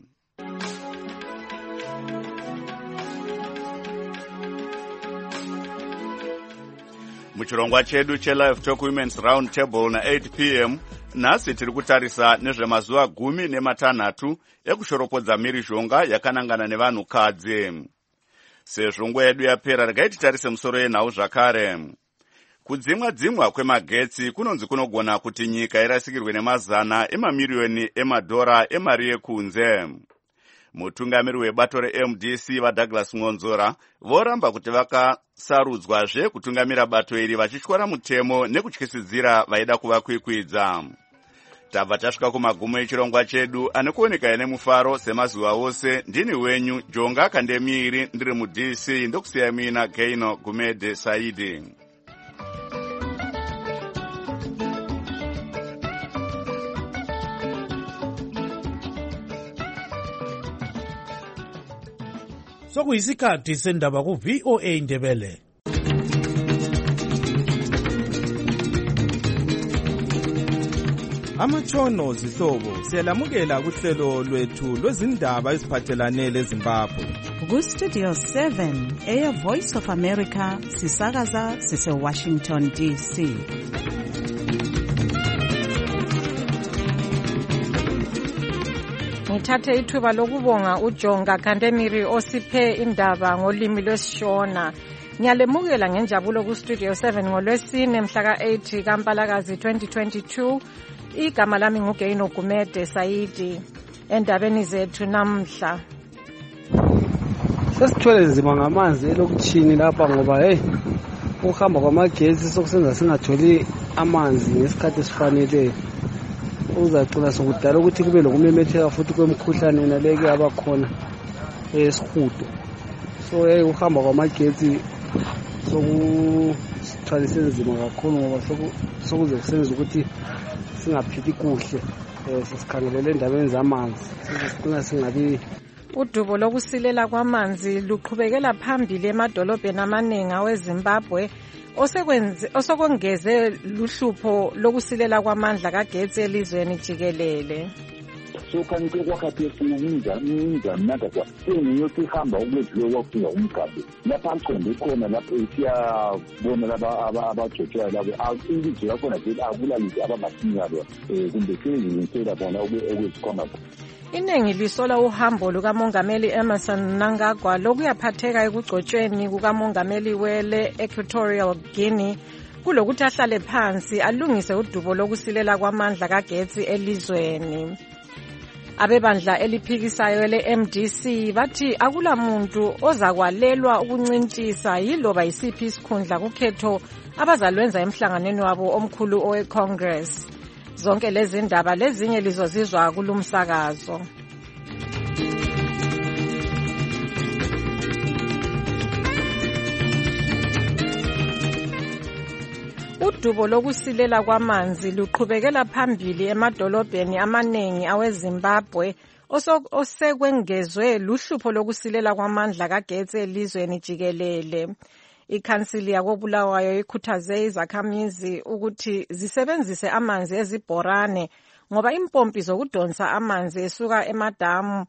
Muchirongwa chedu cheLive Talk Women's Round Table na 8 p.m. nhasi tiri kutarisa nezvemazuva 16 ekushoropodza mhirizhonga yakanangana nevanhukadzi. Sezvo nguva yedu yapera, regai titarise musoro yenhau zvakare. Kudzimwa kwemagetsi kunonzi kunogona kuti nyika irasikirwe nemazana emamiriyoni emadhora emari yekunze. Mutungamiri webato reMDC vaDouglas Ngonzora voramba kuti vakasarudzwazve kutungamira bato iri vachityora mutemo nekutyisidzira vaida kuvakwikwidza. Tabva tasvika kumagumo echirongwa chedu anokuoneka nemufaro semazuva ose. Ndini wenyu Jonga Kandemiri, ndiri muDC, ndokusiya mina Gaino Gumede Saidi. Sokuyisikhathi sendaba ku VOA Ndebele. Amatshono zihlobo siyalamukela kuhlelo lwethu lwezindaba eziphathelane leZimbabwe. Ku Studio 7 Air Voice of America sisakaza sise Washington DC. Ngithathe ithuba lokubonga uJonga Kandemiri osiphe indaba ngolimi lwesiShona. Ngiyalemukela ngenjabulo ku Studio 7 ngolwesine mhla ka-8 kaMpalakazi 2022. Igama lami nguGaino Gumede Saidi. Endabeni zethu namhla, sesithwele nzima ngamanzi elokutshini lapha ngoba ukuhamba kwamagetsi sokusenza singatholi amanzi ngesikhathi esifaneleyo. Uzacina sokudala ukuthi kube lokumemetheka futhi kwemikhuhlane naleke abakhona esihudo. So ukuhamba kwamagetsi sokuthwalise nzima kakhulu ngoba sokuze kusenza ukuthi singaphili kuhle. Sisikhangelele endabeni zamanzi sicina singabi. Udubo lokusilela kwamanzi luqhubekela phambili emadolobheni amaningi aweZimbabwe osekwengeze luhlupho lokusilela kwamandla kagetsi elizweni jikelele. Sokanike kwakhathesi umnzamnakakwa sengiyosihamba ukwedlule wakufika umgabe lapha aqonde khona lapho siyabona laba abajotshwayo labo ilizwe yakhona vele akulalisi abamasinyalo kumbe seziyinsela bona okwezikhwama. Iningi lisola uhambo lukamongameli Emmerson Mnangagwa lokuyaphatheka ekugcotshweni kukamongameli wele Equatorial Guinea kulokuthi ahlale phansi alungise udubo lokusilela kwamandla kagetsi elizweni. Abebandla eliphikisayo le-MDC bathi akula muntu ozakwalelwa ukuncintisa yiloba yisiphi isikhundla kukhetho abazalwenza emhlanganweni wabo omkhulu owe-Congress. Zonke lezi ndaba lezinye lizozizwa kulumsakazo. Udubo lokusilela kwamanzi luqhubekela phambili emadolobheni amaningi aweZimbabwe osekwengezwe luhlupho lokusilela kwamandla kagetsi elizweni jikelele. Ikhansili yakoBulawayo ikhuthaze izakhamizi ukuthi zisebenzise amanzi ezibhorane ngoba impompi zokudonsa amanzi esuka emadamu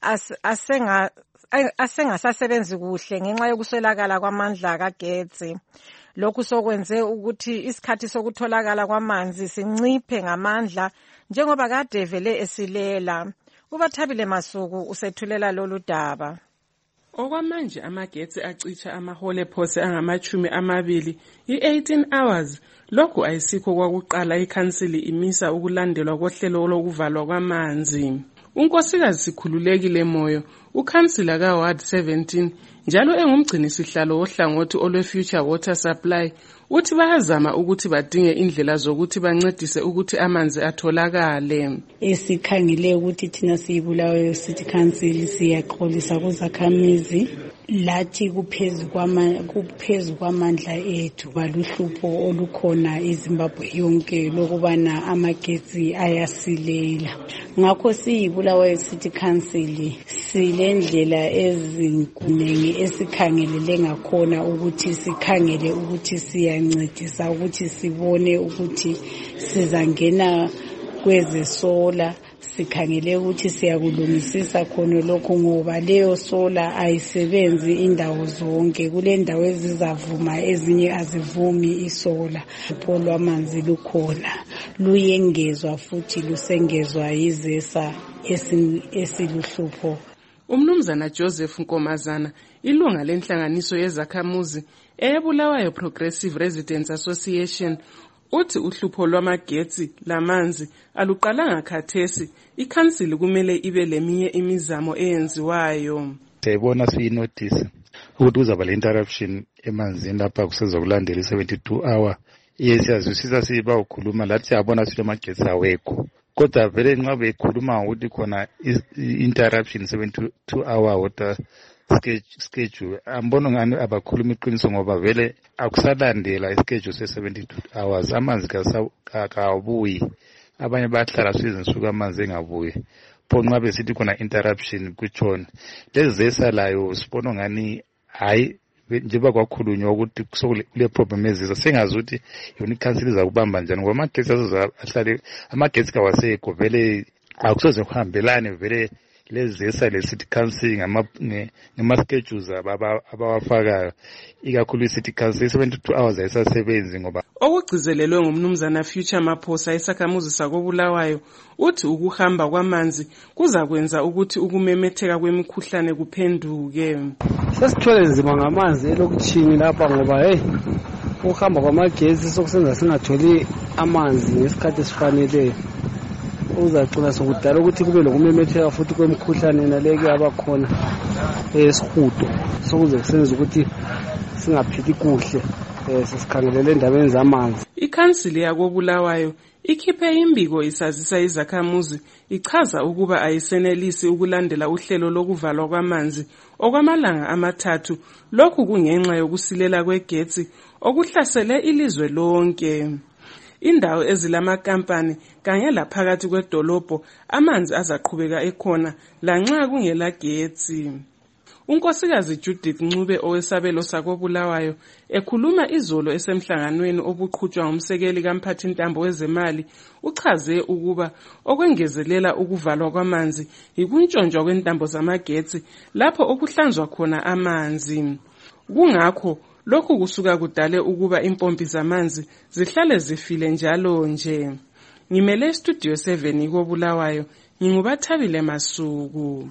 asengasasebenzi kuhle ngenxa yokuswelakala kwamandla kagetsi. Lokhu sokwenze ukuthi isikhathi sokutholakala kwamanzi sinciphe ngamandla njengoba kade vele esilela. UBathabile Masuku usethulela lolu daba. Okwamanje amagetsi acitsha amahole phose angama-20 i-18 hours. Lokhu ayisikho kwakuqala ikhansili imisa ukulandelwa kohlelo lokuvalwa kwamanzi. Unkosikazi Sikhululekile Moyo, ukhansila ka-Ward 17, njalo engumgcini sihlalo wohlangothi olwe-Future Water Supply, uthi bayazama ukuthi badinge indlela zokuthi bancedise ukuthi amanzi atholakale. Esikhangele ukuthi thina siyiBulawayo City Council siyaxolisa kuzakhamizi lathi kuphezu kwamandla ethu baluhlupho olukhona eZimbabwe yonke lokubana amagetsi ayasilela. Ngakho siyibulawayo City Council silendlela ezinkunengi esikhangelele ngakhona ukuthi sikhangele ukuthi siyancedisa ukuthi sibone ukuthi sizangena kwezesola. Sikhangele ukuthi siyakulungisisa khona lokho ngoba leyo sola ayisebenzi indawo zonke. Kulendawo ezizavuma ezinye azivumi isola. Uhlupho lwamanzi lukhona luyengezwa futhi lusengezwa yizesa esiluhlupho. Umnumzana Joseph Nkomazana ilunga lenhlanganiso yezakhamuzi eBulawayo Progressive Residents Association uthi uhlupho lwamagetsi lamanzi aluqalanga khathesi. Ikhansili kumele ibe leminye imizamo eyenziwayo. Siyayibona siyinotice ukuthi kuzaba le interruption emanzini lapha kusezokulandela 72 hour. Siyazwisisa siba ukhuluma lathi siyabona sithi amagetsi awekho. Kodwa vele nxa bekhuluma ukuthi khona interruption 72 hour water schedule ambona ngani abakhuluma iqiniso ngoba vele akusalandela ischedule se-72 hours. Amanzi kawabuyi, abanye bayahlala sizinsuku amanzi engabuyi. Pho nxa besithi khona interruption kutshona lezi zesalayo sibona ngani hayi njengoba kwakhulunywa ukuthi kule problem eziza sengazi ukuthi yona ikhansili izakubamba njani ngoba amagetsi ahlale amagetsi kawasekho vele akusoze kuhambelane vele lezi zesale City Council ngama-schedules abawafakayo ikakhulu City Council 72 hours ayisasebenzi ngoba okugcizelelwe ngumnumzana Future Maphosa isakhamuzi sakobulawayo uthi ukuhamba kwamanzi kuzakwenza ukuthi ukumemetheka kwemikhuhlane kuphenduke. Sesithwele nzima ngamanzi elokutshini lapha ngoba ukuhamba kwamagetsi sokusenza singatholi amanzi ngesikhathi esifaneleyo. Uzagcina sokudala ukuthi kube lokumemetheka futhi kwemikhuhlane naleke abakhona esihudo sokuze kusenza ukuthi singaphili kuhle sesikhangelele endabeni zamanzi. Ikhansili yakobulawayo ikhiphe imbiko isazisa izakhamuzi ichaza ukuba ayisenelisi ukulandela uhlelo lokuvalwa kwamanzi okwamalanga amathathu. Lokhu kungenxa yokusilela kwegetsi okuhlasele ilizwe lonke. Indawo ezilamakhempani kanye laphakathi kwedolobho amanzi azaqhubeka ekhona lanxa kungela getsi. Unkosikazi Judith Ncube owesabelo sakobulawayo ekhuluma izolo esemhlanganweni obuqhutshwa ngumsekeli kamphathintambo wezemali uchaze ukuba okwengezelela ukuvalwa kwamanzi yikuntshontshwa kwentambo zamagetsi lapho okuhlanzwa khona amanzi. Kungakho lokhu kusuka kudale ukuba impompi zamanzi zihlale zifile njalo nje. Ngimele Studio 7 kobulawayo ngingubathabile Masuku.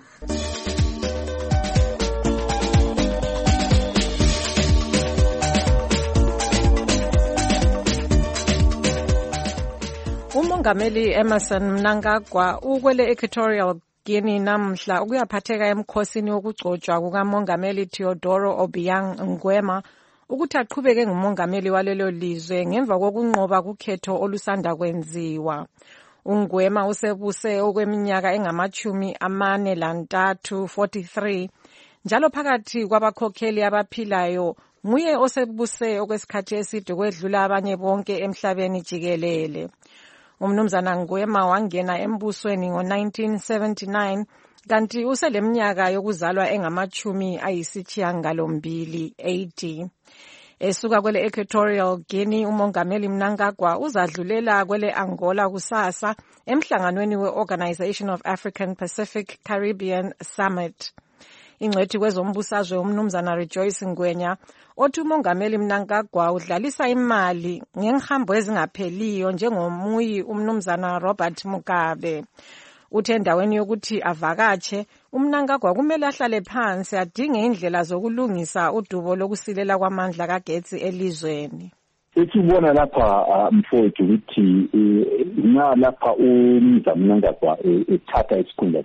Umongameli Emmerson Mnangagwa ukwele Equatorial Guinea namhla ukuyaphatheka emkhosini wokugcotshwa kukamongameli Teodoro Obiang Nguema ukuthi aqhubeke ngumongameli walelo lizwe ngemva kokunqoba kukhetho olusanda kwenziwa. Nguema usebuse okweminyaka engama-43 43 njalo phakathi kwabakhokheli abaphilayo nguye osebuse okwesikhathi eside kwedlula abanye bonke emhlabeni jikelele. Umnumzana Nguema wangena embusweni ngo-1979 kanti useleminyaka yokuzalwa engama-80. Esuka kwele Equatorial Guinea umongameli Mnangagwa uzadlulela kwele Angola kusasa emhlanganweni we-Organization of African Pacific Caribbean Summit. Ingcwethi kwezombusazwe umnumzana Rejoice Ngwenya othi umongameli Mnangagwa udlalisa imali ngengihambo ezingapheliyo njengomuyi umnumzana Robert Mugabe. Uthe endaweni yokuthi avakatshe uMnangagwa kumele ahlale phansi adinge indlela zokulungisa udubo lokusilela kwamandla kagetsi elizweni. Esibona lapha mfowethu ukuthi lapha umnumzana Mnangagwa ethatha isikhundla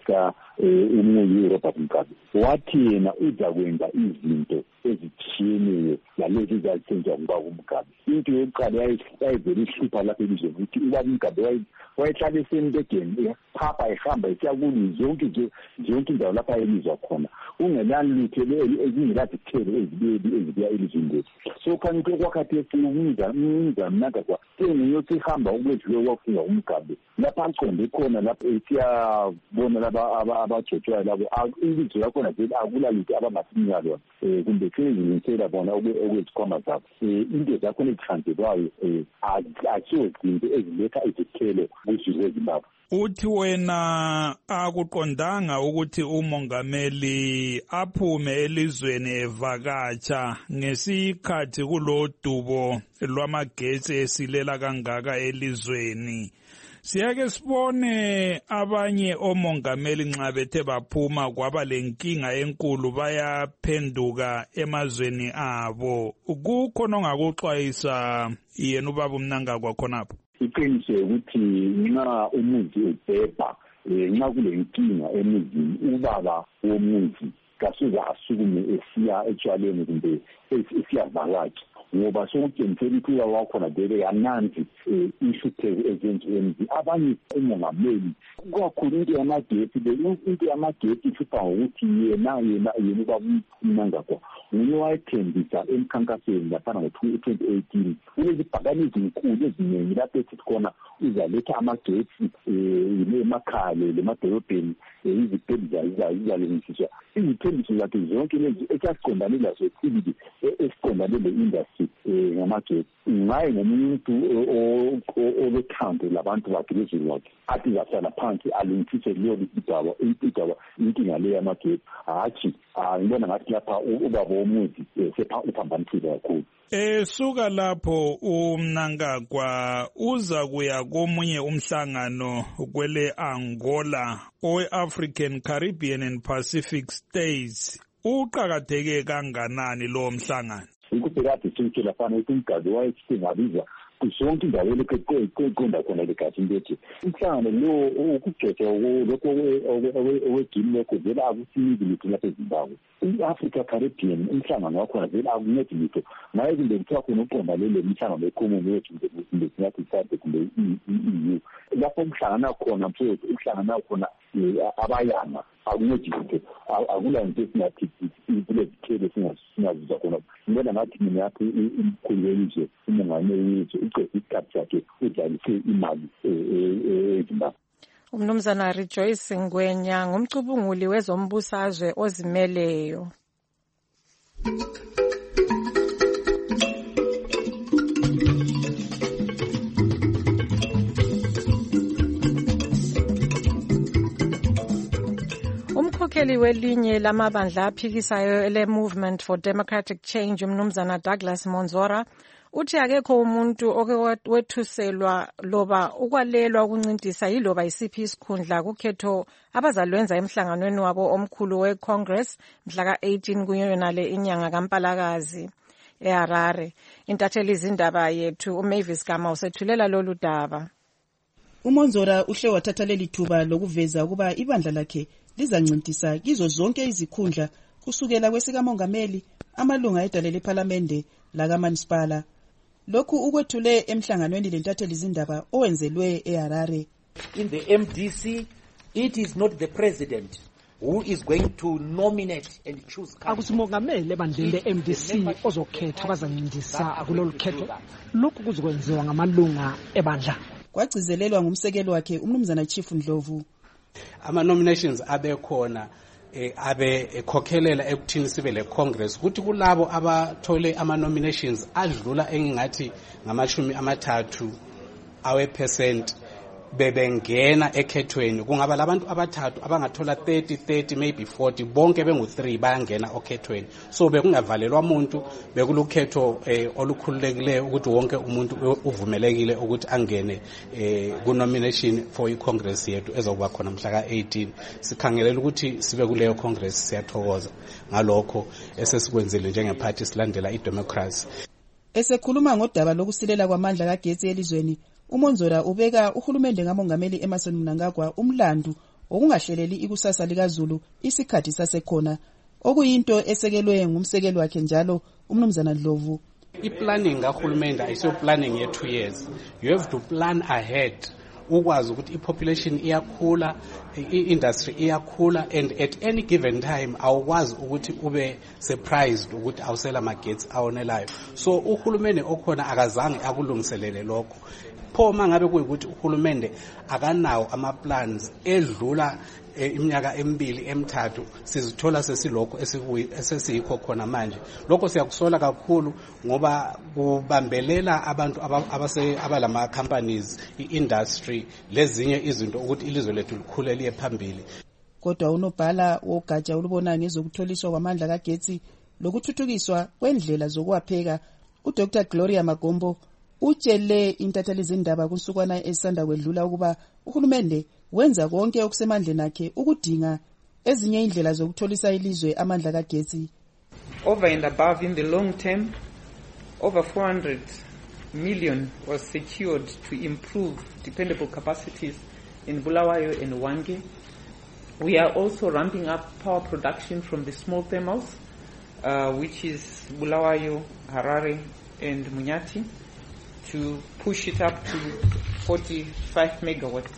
umunye uRobert Mugabe wathi yena uza kwenza izinto ezitshiyeneyo lalezi ezazithenjwa nguba uMugabe. Into yokuqala yayivele ihlupha lapha elizweni ukuthi uba uMugabe wayehlala esembedeni phapha ehamba esiyakuli zonke indawo lapha elizwa khona ungelalutho ezingeladithelo ezibuya elizweni lethu. So kanti kwakhathi esiumiza mnaka kwa sengiyothi ihamba ukwedlule kwafika uMugabe lapha aqonde khona lapha esiyabona laba abajotshwayo labo ilizwe lakhona vele akulalutho abangasinika lona kumbe sezilisela bona okwezikhwama zabo. Into zakhona ezihlanzelwayo asiwo zinto eziletha izithelo kuzizwe eZimbabwe. Uthi wena akuqondanga ukuthi umongameli aphume elizweni evakatsha ngesikhathi kulodubo lwamagetsi esilela kangaka elizweni. Siyake sibone abanye omongameli nxa bethe baphuma kwaba lenkinga enkulu bayaphenduka emazweni abo. Kukhona ongakuxwayisa yena ubaba uMnangagwa khonapho? Iqiniso ukuthi nxa umuzi ubhebha nxa kulenkinga emuzini ubaba womuzi kasuka asukume esiya etshwaleni kumbe esiyavakatsha ngoba sokutshengisela ukuthi ubaba wakhona vele yananzi inhlupheko ezenziwe emzini. Abanye umongameli kakhulu into yamagetsi into yamagetsi ihlupha ngokuthi yena ubaba uMnangagwa nguye wayethembisa emkhankasweni laphana ngo-2018 kulezibhakane ezinkulu eziningi lapho esithi khona uzaletha amagetsi emakhaya lemadolobheni izibhedlela zizalungisiswa. Izithembiso zakhe zonke lezi esasiqondane lazo sibili esiqondane le-industry ngamagetsi ngaye ngomuntu olothando labantu bakhe bezweni wakhe athi zahlala phansi alungisise leyo idaba inkinga leyo yamagetsi. Hatshi ngibona ngathi lapha ubaba womuzi uphambanisile kakhulu. Suka lapho uMnangagwa uza kuya komunye umhlangano kwele Angola owe-African, Caribbean and Pacific States. Uqakatheke kanganani lo mhlangano? Ukubhekade sitshela fana ukuthi uMgabe wayesingabiza zonke indawo leqonda khona legathi into umhlangano lo ukugcotshwa lokho owegini lokho vele akusiniki litho lapha eZimbabwe. I-Africa Caribbean umhlangano wakhona vele akuncedi litho ngaye kumbe kuthiwa khona uqonda lelo mhlangano ecommune yethu kumbe singathi isade kumbe i-EU lapho umhlangano khona mfowethu umhlangano khona abayanga akuncedi litho akula nto esingathi kulezithelo singazizwa khona. Ngibona ngathi mina yaphi umkhulu welizwe umongameli welizwe uqede isikhathi sakhe udlalise imali eZimbabwe. Umnumzana Rejoice Ngwenya ngumcubunguli wezombusazwe ozimeleyo. Umkhokheli welinye lamabandla aphikisayo ele Movement for Democratic Change umnumzana Douglas Monzora uthi akekho umuntu okewethuselwa loba ukwalelwa ukuncintisa yiloba isiphi isikhundla kukhetho abazalwenza emhlanganweni wabo omkhulu weCongress mhla ka-18 kuyonale inyanga kaMpalakazi eHarare. Intatheli izindaba yethu uMavis Gama usethulela lolu daba. uMonzora uhle wathatha leli thuba lokuveza ukuba ibandla lakhe lizancintisa kizo zonke izikhundla kusukela kwesikamongameli amalunga edale lePhalamende lakaManisipala. Lokhu ukwethule emhlanganweni lentatheli izindaba owenzelwe eHarare. In the MDC, it is not the president who is going to nominate and choose. Akusimongameli ebandleni leMDC ozokhetha abazancindisa akulolu khetho. Lokhu kuzokwenziwa ngamalunga ebandla. Kwagcizelelwa ngumsekeli wakhe umnumzana Chief Ndlovu. Ama-nominations abekhona abe ekhokhelela ekuthini sibe le Congress ukuthi kulabo abathole ama-nominations adlula engingathi ngama-30 awe% bebengena ekhethweni kungaba labantu abathathu abangathola 30 maybe 40 bonke bengu3 bayangena okhethweni. So bekungavalelwa umuntu bekulukhetho olukhululekileyo ukuthi wonke umuntu uvumelekile ukuthi angene ku nomination for iCongress yethu ezokuba khona mhla ka-18. Sikhangelela ukuthi sibe kuleyo Congress. Siyathokoza ngalokho esesikwenzile njengeparty silandela idemocracy. Esekhuluma ngodaba lokusilela kwamandla kagetsi elizweni, uMonzora ubeka uhulumende ngamongameli Emmerson Mnangagwa umlandu okungahleleli ikusasa likaZulu isikhathi sasekhona, okuyinto esekelwe ngumsekeli wakhe njalo umnumzana Dlovu. I-planning kahulumende ayisiyo planning ye 2 years. You have to plan ahead. Ukwazi ukuthi i-population iyakhula, i-industry iyakhula, and at any given time awukwazi ukuthi ube surprised ukuthi awusela amagetsi awonelayo. So uhulumende okhona akazange akulungiselele lokho. Pho mangabe kuyikuthi uhulumende akanawo ama-plans edlula iminyaka emibili emithathu sizithola sesilokho esesiyikho khona manje. Lokho siyakusola kakhulu ngoba kubambelela abantu abalama companies, i-industry lezinye izinto ukuthi ilizwe lethu likhule liye phambili. Kodwa unobhala wogatsha olubona ngezokutholiswa kwamandla kagetsi lokuthuthukiswa kwendlela zokuwapheka uDr Gloria Magombo utshele intatheli zindaba kusukwana esanda kwedlula ukuba uhulumende wenza konke okusemandleni akhe ukudinga ezinye indlela zokutholisa ilizwe amandla kagetsi. Over and above, in the long term, over 400 million was secured to improve dependable capacities in Bulawayo and Hwange. We are also ramping up power production from the small thermals, which is Bulawayo, Harare and Munyati, to push it up to 45 megawatts.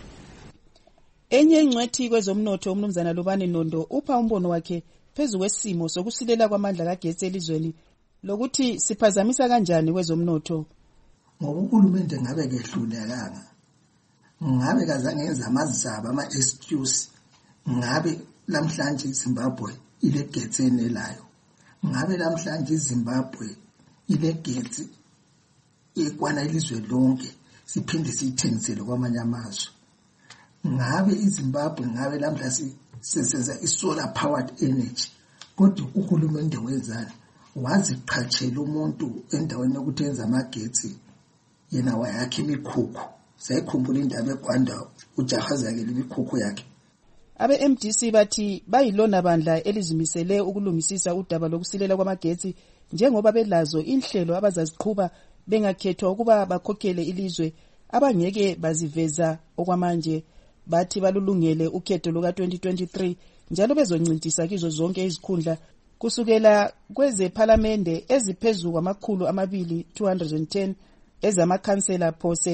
Enye ingcwethi kwezomnotho umnumzana Lubani Nondo upha umbono wakhe phezu kwesimo sokusilela kwamandla kagetsi elizweni lokuthi siphazamisa kanjani kwezomnotho. Ngoba uhulumende ngabe kehlulekanga, ngabe kazangenza amazaba ama-excuse, ngabe lamhlanje iZimbabwe ile getsi enelayo, ngabe lamhlanje iZimbabwe ile getsi ekwana ilizwe lonke siphinde siyithengisele kwamanye amazwe. Ngabe iZimbabwe ngabe lamhla sisenza i-solar powered energy, kodwa uhulumende wenzani? Waziqhatshela umuntu endaweni yokuthi enza amagetsi yena wayakhe imikhukhu. Sayikhumbula indaba eGwanda ujahazakele imikhukhu yakhe. Abe-MDC bathi bayilona bandla elizimisele ukulumisisa udaba lokusilela kwamagetsi njengoba belazo inhlelo abazaziqhuba bengakhethwa ukuba bakhokhele ilizwe abangeke baziveza okwamanje. Bathi balulungele ukhetho luka 2023 njalo bezoncintisa kizo zonke izikhundla kusukela kwezephalamende eziphezulu kwamakhulu 210 ezamakhansela phose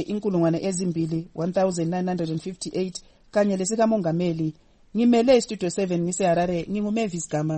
2,1958 kanye lesikamongameli. Ngimele Studio 7 ngise Harare, nginguMavis Gama.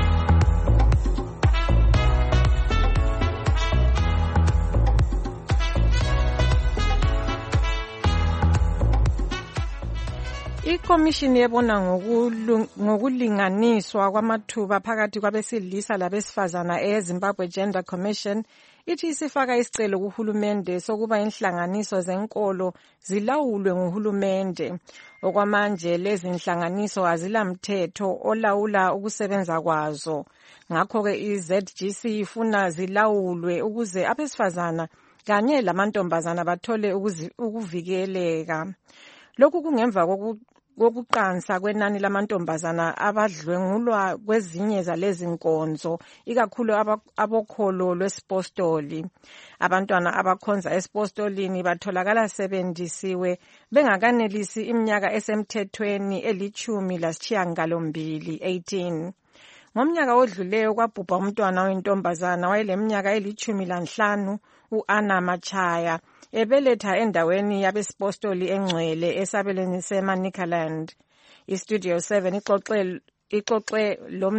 Ikomishini yebona ngokulinganiswa kwamathuba phakathi kwabesilisa labesifazana eZimbabwe Gender Commission ithi isifaka isicelo kuhulumende sokuba inhlanganiso zenkolo zilawulwe nguhulumende. Okwamanje lezi inhlanganiso azilamthetho olawula ukusebenza kwazo. Ngakho-ke iZGC ifuna zilawulwe ukuze abesifazana kanye lamantombazana bathole ukuvikeleka. Lokhu kungemva kokuqansa kwenani lamantombazana abadlwengulwa kwezinye zalezi nkonzo, ikakhulu abokholo lwesipostoli. Abantwana abakhonza esipostolini batholakala sebendisiwe bengakanelisi iminyaka esemthethweni 18. Ngomnyaka odluleyo kwabhubha umntwana oyintombazana wayeleminyaka 15 u-Anna Machaya ebeletha endaweni yabesipostoli engcwele esabelweni seManicaland. IStudio 7 ixoxe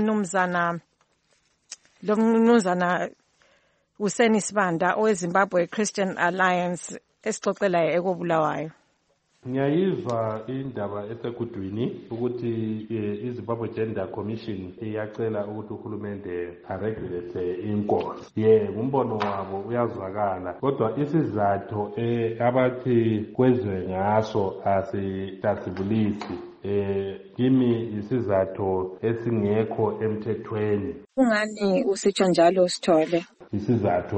lomnumzana Useni Sibanda oweZimbabwe Christian Alliance esixoxelayo ekobulawayo. Ngiyayizwa indaba esegudwini ukuthi iZimbabwe Gender Commission iyacela ukuthi uhulumende aregulate inkolo. Umbono wabo uyazwakala, kodwa isizathu abathi kwezwe ngaso asithathibulisi kimi isizathu esingekho emthethweni. Ungani usitsho njalo Sithole? isizathu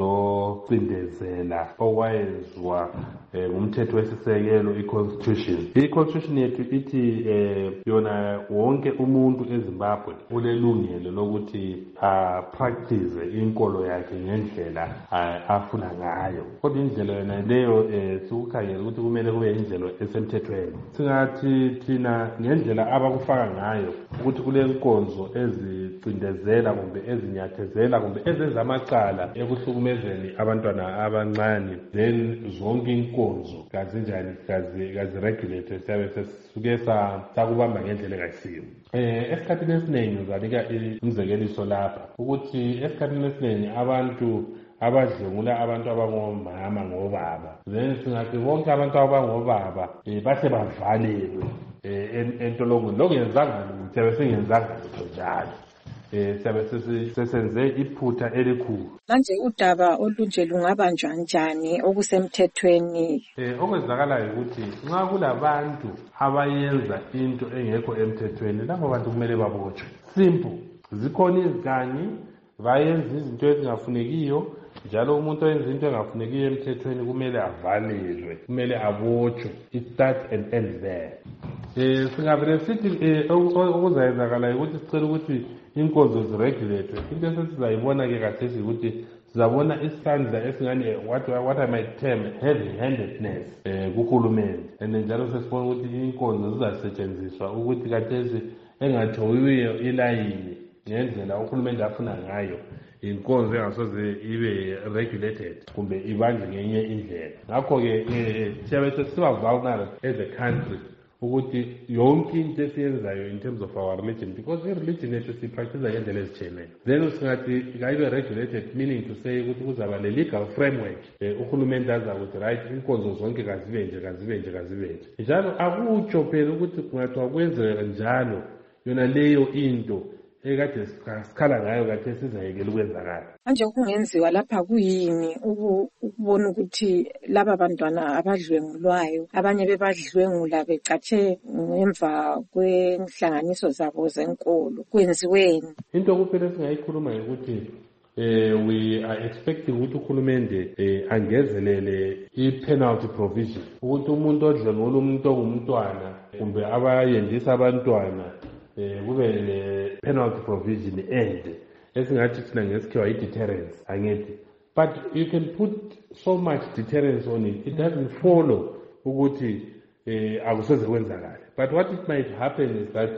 esizocindezela okwayezwa ngumthetho wesisekelo i-constitution yethu ithi yona wonke umuntu eZimbabwe ulelungelo lokuthi practice inkolo yakhe ngendlela afuna ngayo. Kodwa indlela yona leyo sikukhangela ukuthi kumele kube indlela esemthethweni. Singathi thina ngendlela abakufaka ngayo ukuthi kule nkonzo ezicindezela kumbe ezinyathezela kumbe ezenza amacala ekuhlukumezeni abantwana abancane, then zonke inkonzo kazinjani kaziregulate siyabe sesisuke sakubamba ngendlela engayisiyo. Esikhathini esiningi uzanika umzekeliso lapha ukuthi esikhathini esiningi abantu abadlwengula abantu abangomama ngobaba, then singathi bonke abantu abangobaba bahle bavalelwe entolongweni. Lokungenzanga lutho siyabe singenzanga lutho njalo. Siyabe sesenze iphutha elikhulu. Manje udaba olunje lungabanjwa njani okusemthethweni? Okwenzakalayo ukuthi nxa kulabantu abayenza into engekho emthethweni, labo bantu kumele babotshwe. Simple. Zikhona izigangi bayenza izinto ezingafunekiyo, njalo umuntu oyenza into engafunekiyo emthethweni kumele avalelwe, kumele abotshwe. It starts and ends there. Singavele sithi okuzayenzakalayo ukuthi sicela ukuthi inkonzo ziregulate. Into esizayibona-ke kathesi ukuthi sizabona isandla esingane what I might term heavy-handedness kuhulumende, and njalo sesibona ukuthi inkonzo zizasetshenziswa ukuthi kathesi engathowiyo ilayini ngendlela uhulumende afuna ngayo, inkonzo engasoze ibe regulated kumbe ibanjwe ngenye indlela. Ngakho-ke siyabe sesiba vulnerable as a country ukuthi yonke into esiyenzayo in terms of our religion, because i-religion yethu siyipractice ngendlela ezitshiyeneyo, then singathi kayibe regulated, meaning to say ukuthi kuzaba le-legal framework uhulumende aza ukuthi right inkonzo zonke kazibe nje. Njalo akutsho phela ukuthi kungathiwa kwenzeka njalo yona leyo into ekade sikhala ngayo kade sizayekela ukwenzakala. Manje kungenziwa lapha kuyini ukubona ukuthi laba bantwana abadlwengulwayo abanye bebadlwengula becatshe ngemva kwenhlanganiso zabo zenkolo kwenziweni? Into kuphela singayikhuluma ukuthi we are expecting ukuthi uhulumende angezelele i-penalty provision ukuthi umuntu odlwengula umuntu ongumntwana kumbe abayendisa abantwana kube le-penalty provision ende esingathi thina ngesikhiwa i-deterrence angithi. But you can put so much deterrence on it, it doesn't follow ukuthi akusoze kwenzakala. But what it might happen is that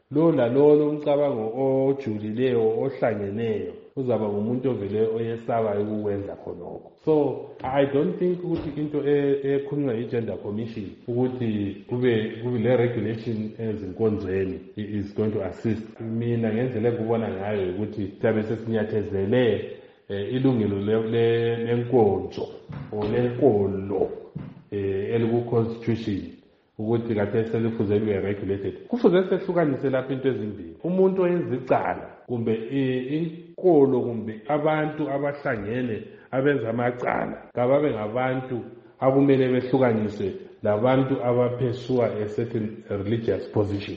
lo umcabango ojulileyo ohlangeneyo uzaba ngumuntu ovele oyesabayo ukwenza khonokho. So I don't think ukuthi into ekhulunywa i-Gender Commission ukuthi kube le regulation ezinkonzweni is going to assist. Mina ngendlela engikubona ngayo ukuthi siyabe sesinyathezele ilungelo lenkonzo olenkolo eliku-constitution ukuthi kade selifuze libe regulated. Kufuze sehlukanise lapha into ezimbili. Umuntu oyenza icala kumbe inkolo kumbe abantu abahlangene abenza amacala kababe ngabantu akumele behlukaniswe labantu abaphesua a certain religious position.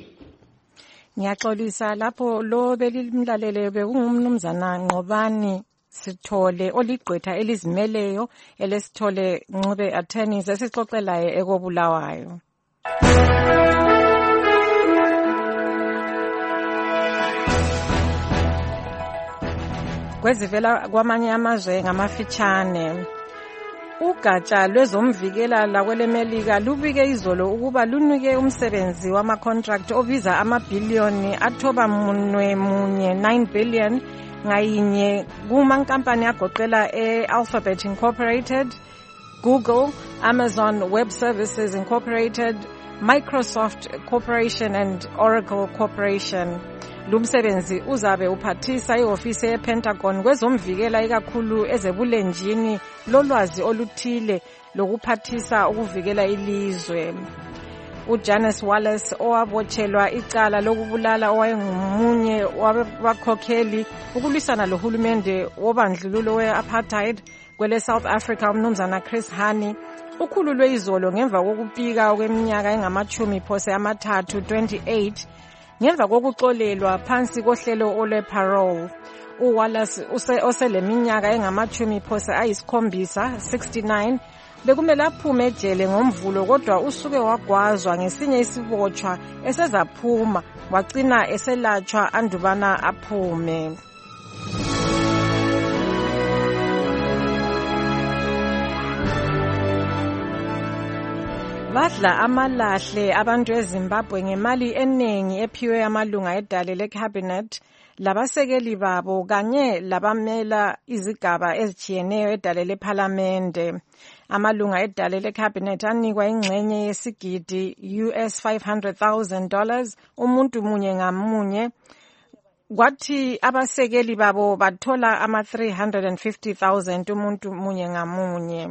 Ngiyaxolisa lapho lo belimlalele bekungumnumzana Nqobani Sithole oligqwetha elizimeleyo elesithole Ncube attorneys esixoxelayo ekobulawayo. Kwezivela kwamanye amazwe ngamafitshane, ugatsha lwezomvikela lakwelemelika lubike izolo ukuba lunike umsebenzi wama-contract obiza amabhiliyoni athoba munye 9 billion ngayinye kumankampani agoqela e-Alphabet Incorporated, Google, Amazon Web Services Incorporated, Microsoft Corporation and Oracle Corporation. Lumsebenzi uzabe uphathisa ihofisi ye-Pentagon kwezomvikela ikakhulu ezebulenjini lolwazi oluthile lokuphathisa ukuvikela ilizwe. uJanice Wallace owabotshelwa icala lokubulala owayengumunye wabakhokheli ukulwisana lohulumende wobandlululo we-apartheid kwele South Africa umnumzana Chris Hani ukhululwe izolo ngemva kokupika kweminyaka engamachumi phose amathathu 28 ngemva kokuxolelwa phansi kohlelo ole parole. uWallace oseleminyaka engamachumi phose ayisikhombisa 69 bekumele aphume ejele ngomvulo kodwa usuke wagwazwa ngesinye isibotshwa esezaphuma wagcina eselatshwa andubana aphume. Badla amalahle abantu eZimbabwe ngemali eningi ephiwe amalunga edale lecabinet labasekeli babo kanye labamela izigaba ezitshiyeneyo edale lephalamende. Amalunga edale lecabinet anikwa ingxenye yesigidi $500,000 umuntu munye ngamunye. Kwathi abasekeli babo bathola $350,000 umuntu munye ngamunye.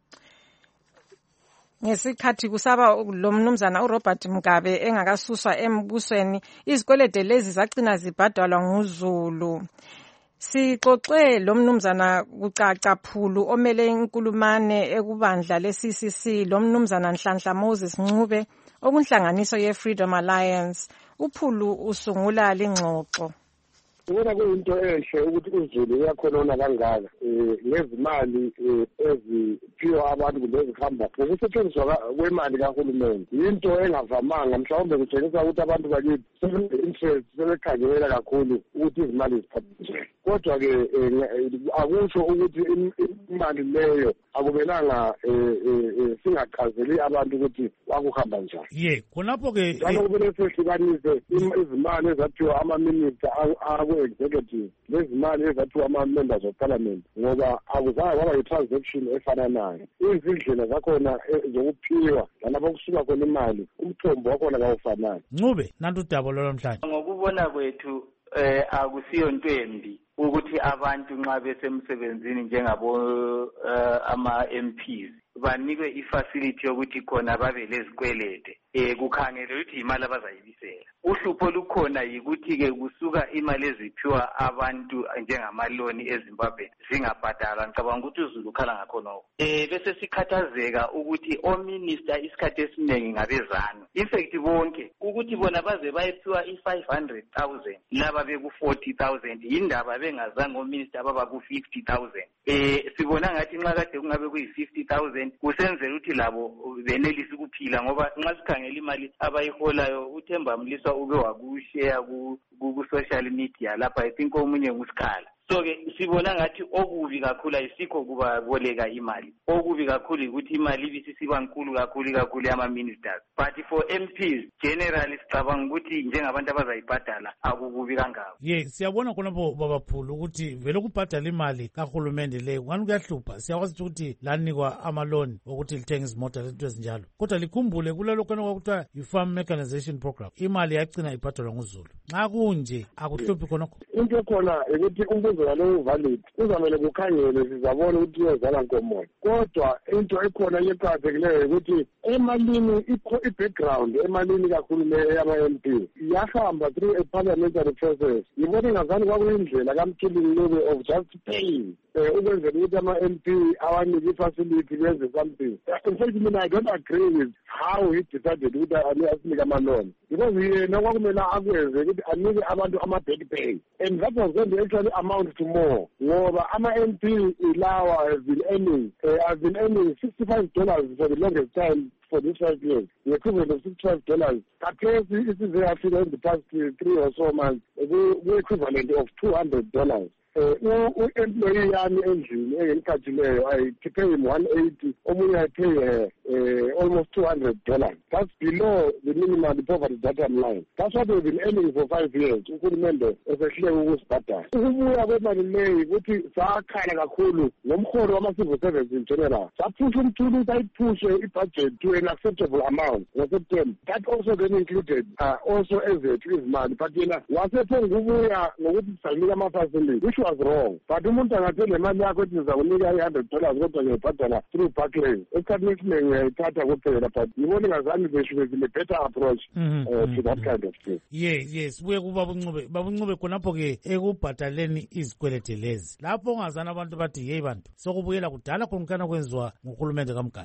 Ngesikhathi kusaba lo mnumzana uRobert Mugabe engakasuswa embusweni, izikwelede lezi zagcina zibhadalwa nguZulu. Sixoxe lo mnumzana kucaca phulu omele inkulumane ekubandla leCCC lo mnumzana Nhlanhla Moses Ncube okunhlanganiso yeFreedom Alliance. Uphulu usungula lingxoxo. Ubona kuyinto enhle ukuthi uZulu uyakhonona kangaka ngezimali eziphiwa abantu kulezihamba ngokusetshenziswa kwemali kahulumeni. Yinto engavamanga, mhlawumbe kutshengisa ukuthi abantu bakithi sebe-interest sebekhangela kakhulu ukuthi izimali ziphathwe. Kodwa-ke akusho ukuthi imali leyo akumelanga singachazeli abantu ukuthi wakuhamba njani. Khonapho-ke njalo kumele sehlukanise izimali ezaphiwa ama-minister executive lezimali ezathiwa ama-members of parliament ngoba akuzange kwaba yi-transaction efananayo. Izindlela zakhona zokuphiwa lalapho kusuka khona imali umthombo wakhona kawufanani. Ncube nanti udaba lolomhlanje. Ngokubona kwethu akusiyo nto embi ukuthi abantu nxa besemsebenzini njengabo ama-MPs banikwe ifacility yokuthi khona babe lezikwelede kukhangele ukuthi imali abazayibisela. Uhlupho lukhona yikuthi-ke kusuka imali eziphiwa abantu njengamaloni eZimbabwe zingabhadalwa. Ngicabanga ukuthi uZulu ukhala ngakhonoko. Bese sikhathazeka ukuthi ominister isikhathi esiningi ngabezana. In fact bonke ukuthi bona baze bayephiwa i-500,000 laba beku-40,000 yindaba bengazange ominister baba ku-50,000. Sibona ngathi nxa kade kungabe kuyi-50,000 kusenzela ukuthi labo benelise ukuphila ngoba nxa sikhangela imali abayiholayo uThemba Mliswa ube wakushare ku-social media lapha I think omunye ngusikhala. So-ke sibona ngathi okubi kakhulu ayisikho kubaboleka imali. Okubi kakhulu ukuthi imali ibisisiba nkulu kakhulu ama-ministers. But for MPs generally sicabanga ukuthi njengabantu abazayibhadala akukubi kangako. Siyabona khonapho babaphula ukuthi vele ukubhadala imali kahulumende leyo ngani kuyahlupha. Siyakwazi ukuthi lanikwa amaloni ukuthi lithenga izimota lento ezinjalo. Kodwa likhumbule kulelo khona kwakuthiwa yi-farm mechanization program. Imali yagcina ibhadalwa nguZulu. Nxa kunje akuhluphi khonokho. Into ekhona ukuthi umbuzo walowo valid kuzamele kukhangele sizabona ukuthi uyozala nkomoya. Kodwa into ekhona eqhakathekileyo ukuthi emalini i-background emalini kakhulu yama-MP yahamba through a parliamentary process. Yibona ingazani kwakuyindlela kaMkhiling Ncube of just paying ukwenzela ukuthi ama-MP awanike i-facility benze something. In fact, I don't agree with how he decided ukuthi asinike amaloni because yena kwakumele akwenze ukuthi anike abantu ama-back pay and that was going to actually amount to more ngoba ama-MP ilawa have been earning $65 for the longest time for these 5 years, the equivalent of $65. Khathesi isize yafika in the past 3 or so months, the equivalent of $200. U-employee yami endlini engimkhathileyo I pay him 180, omunye I pay almost $200. That's below the minimum poverty bottom line. That's what we've been earning for 5 years. Uhulumende esehleke ukusibhadala. Ukubuya kwemali leyi ukuthi sakhala kakhulu ngomholo wama-civil service in general. Saphusha umthulu ukuthi ayiphushe i-budget to an acceptable amount ngoSeptember. That also then included also ezethu izimali. But yena wasephongubuya ngokuthi sisanika ama-facility, which was wrong. But umuntu angathi le mali yakho ethi ngizakunika $100 kodwa ngiyibhadala through Barclays. Esikhathini esiningi ngiyayithatha kuphela, but yibona ingazange there should be a better approach to that kind of thing. Yes, buye kubaba Ncube. Baba Ncube khonapho-ke ekubhadaleni izikwelede lezi lapho ongazana abantu bathi yeyi bantu sokubuyela kudala khonukana kwenziwa nguhulumende kaMugabe.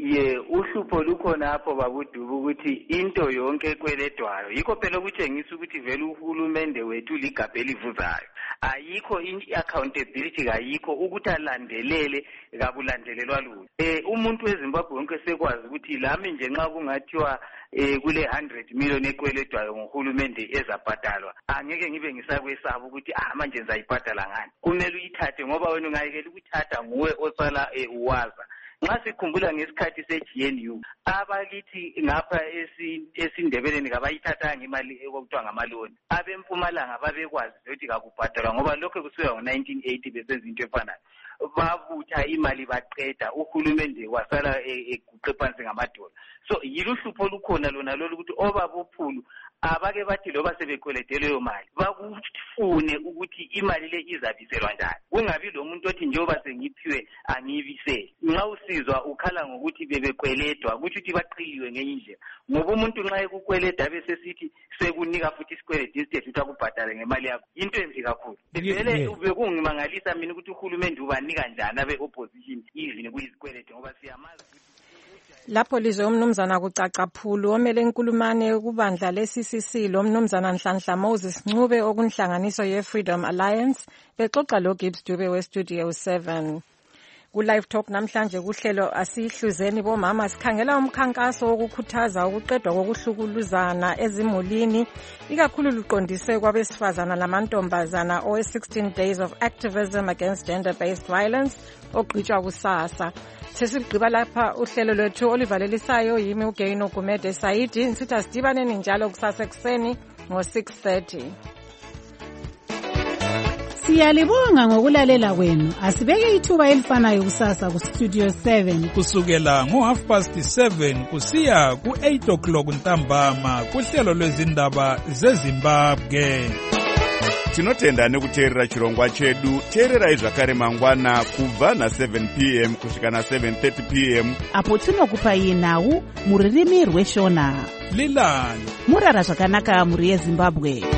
uhlupho lukhona apho babudubu ukuthi into yonke ekweledwayo yikho phela ukutshengisa ukuthi vele uhulumende wethu ligabhe elivuzayo. Ayikho accountability, kayikho ukuthi alandelele kabulandelelwa lutho. Umuntu weZimbabwe wonke sekwazi ukuthi lami nje nxa kungathiwa kule 100 million ekweledwayo ngohulumende ezabhadalwa, angeke ngibe ngisakwesaba ukuthi manje ngizayibhadala ngani. Kumele uyithathe ngoba wena ungayekela ukuthatha nguwe osala uwaza. Nxa sikhumbula ngesikhathi se-GNU abakithi ngapha esindebeleni kabayithathanga imali okuthiwa ngamaloni. Abempumalanga babekwazi ukuthi kakubhadalwa ngoba lokho kusuka ngo-1980 besenza into efanayo. Babutha imali baqeda, uhulumende wasala eguqe phansi ngamadola. So yiluhlupho olukhona lona lolu ukuthi obabophulu abake bathi loba sebekwelede leyo mali bakufune ukuthi imali le izabiselwa njani. Kungabi lo muntu othi njengoba sengiphiwe angiyibisele. Nxa usizwa ukhala ngokuthi bebekweledwa kuthi ukuthi baqiliwe ngenye indlela. Ngoba umuntu nxa ekukweleda bese sithi sekunika futhi isikwelede instead ukuthi akubhadale ngemali yakho. Into embi kakhulu. Vele bekungimangalisa mina ukuthi uhulumende ubanika njani abe-opposition even kuyizikwelede ngoba siyamazi. Lapho lizwe umnumzana kucacaphulu omele inkulumane kubandla le-CCC lo mnumzana Nhlanhla Moses Ncube okunhlanganiso ye-Freedom Alliance bexoxa lo Gibbs Dube we-Studio 7. Ku-Live Talk namhlanje kuhlelo asihluzeni bomama sikhangela umkhankaso wokukhuthaza ukuqedwa kokuhlukuluzana ezimulini ikakhulu luqondise kwabesifazana lamantombazana owe-16 Days of Activism Against Gender-Based Violence ogqitshwa kusasa. Sesigqiba lapha uhlelo lwethu olivalelisayo yimi uGaino Gumede Saidi nsithi sidibaneni njalo kusasa ekseni ngo-6:30. Siyalibonga ngokulalela kwenu. Asibeke ithuba elifanayo kusasa ku-Studio 7 kusukela ngo-7:30 kusiya ku-8 o'clock ntambama kuhlelo lwezindaba zeZimbabwe. Tinotenda nekuteerera chirongwa chedu. Teererai zvakare mangwana kubva na7 p.m. kusvika na7:30 p.m. apo tinokupai nhau muririmi rweshona. Lilani murara zvakanaka muri yeZimbabwe.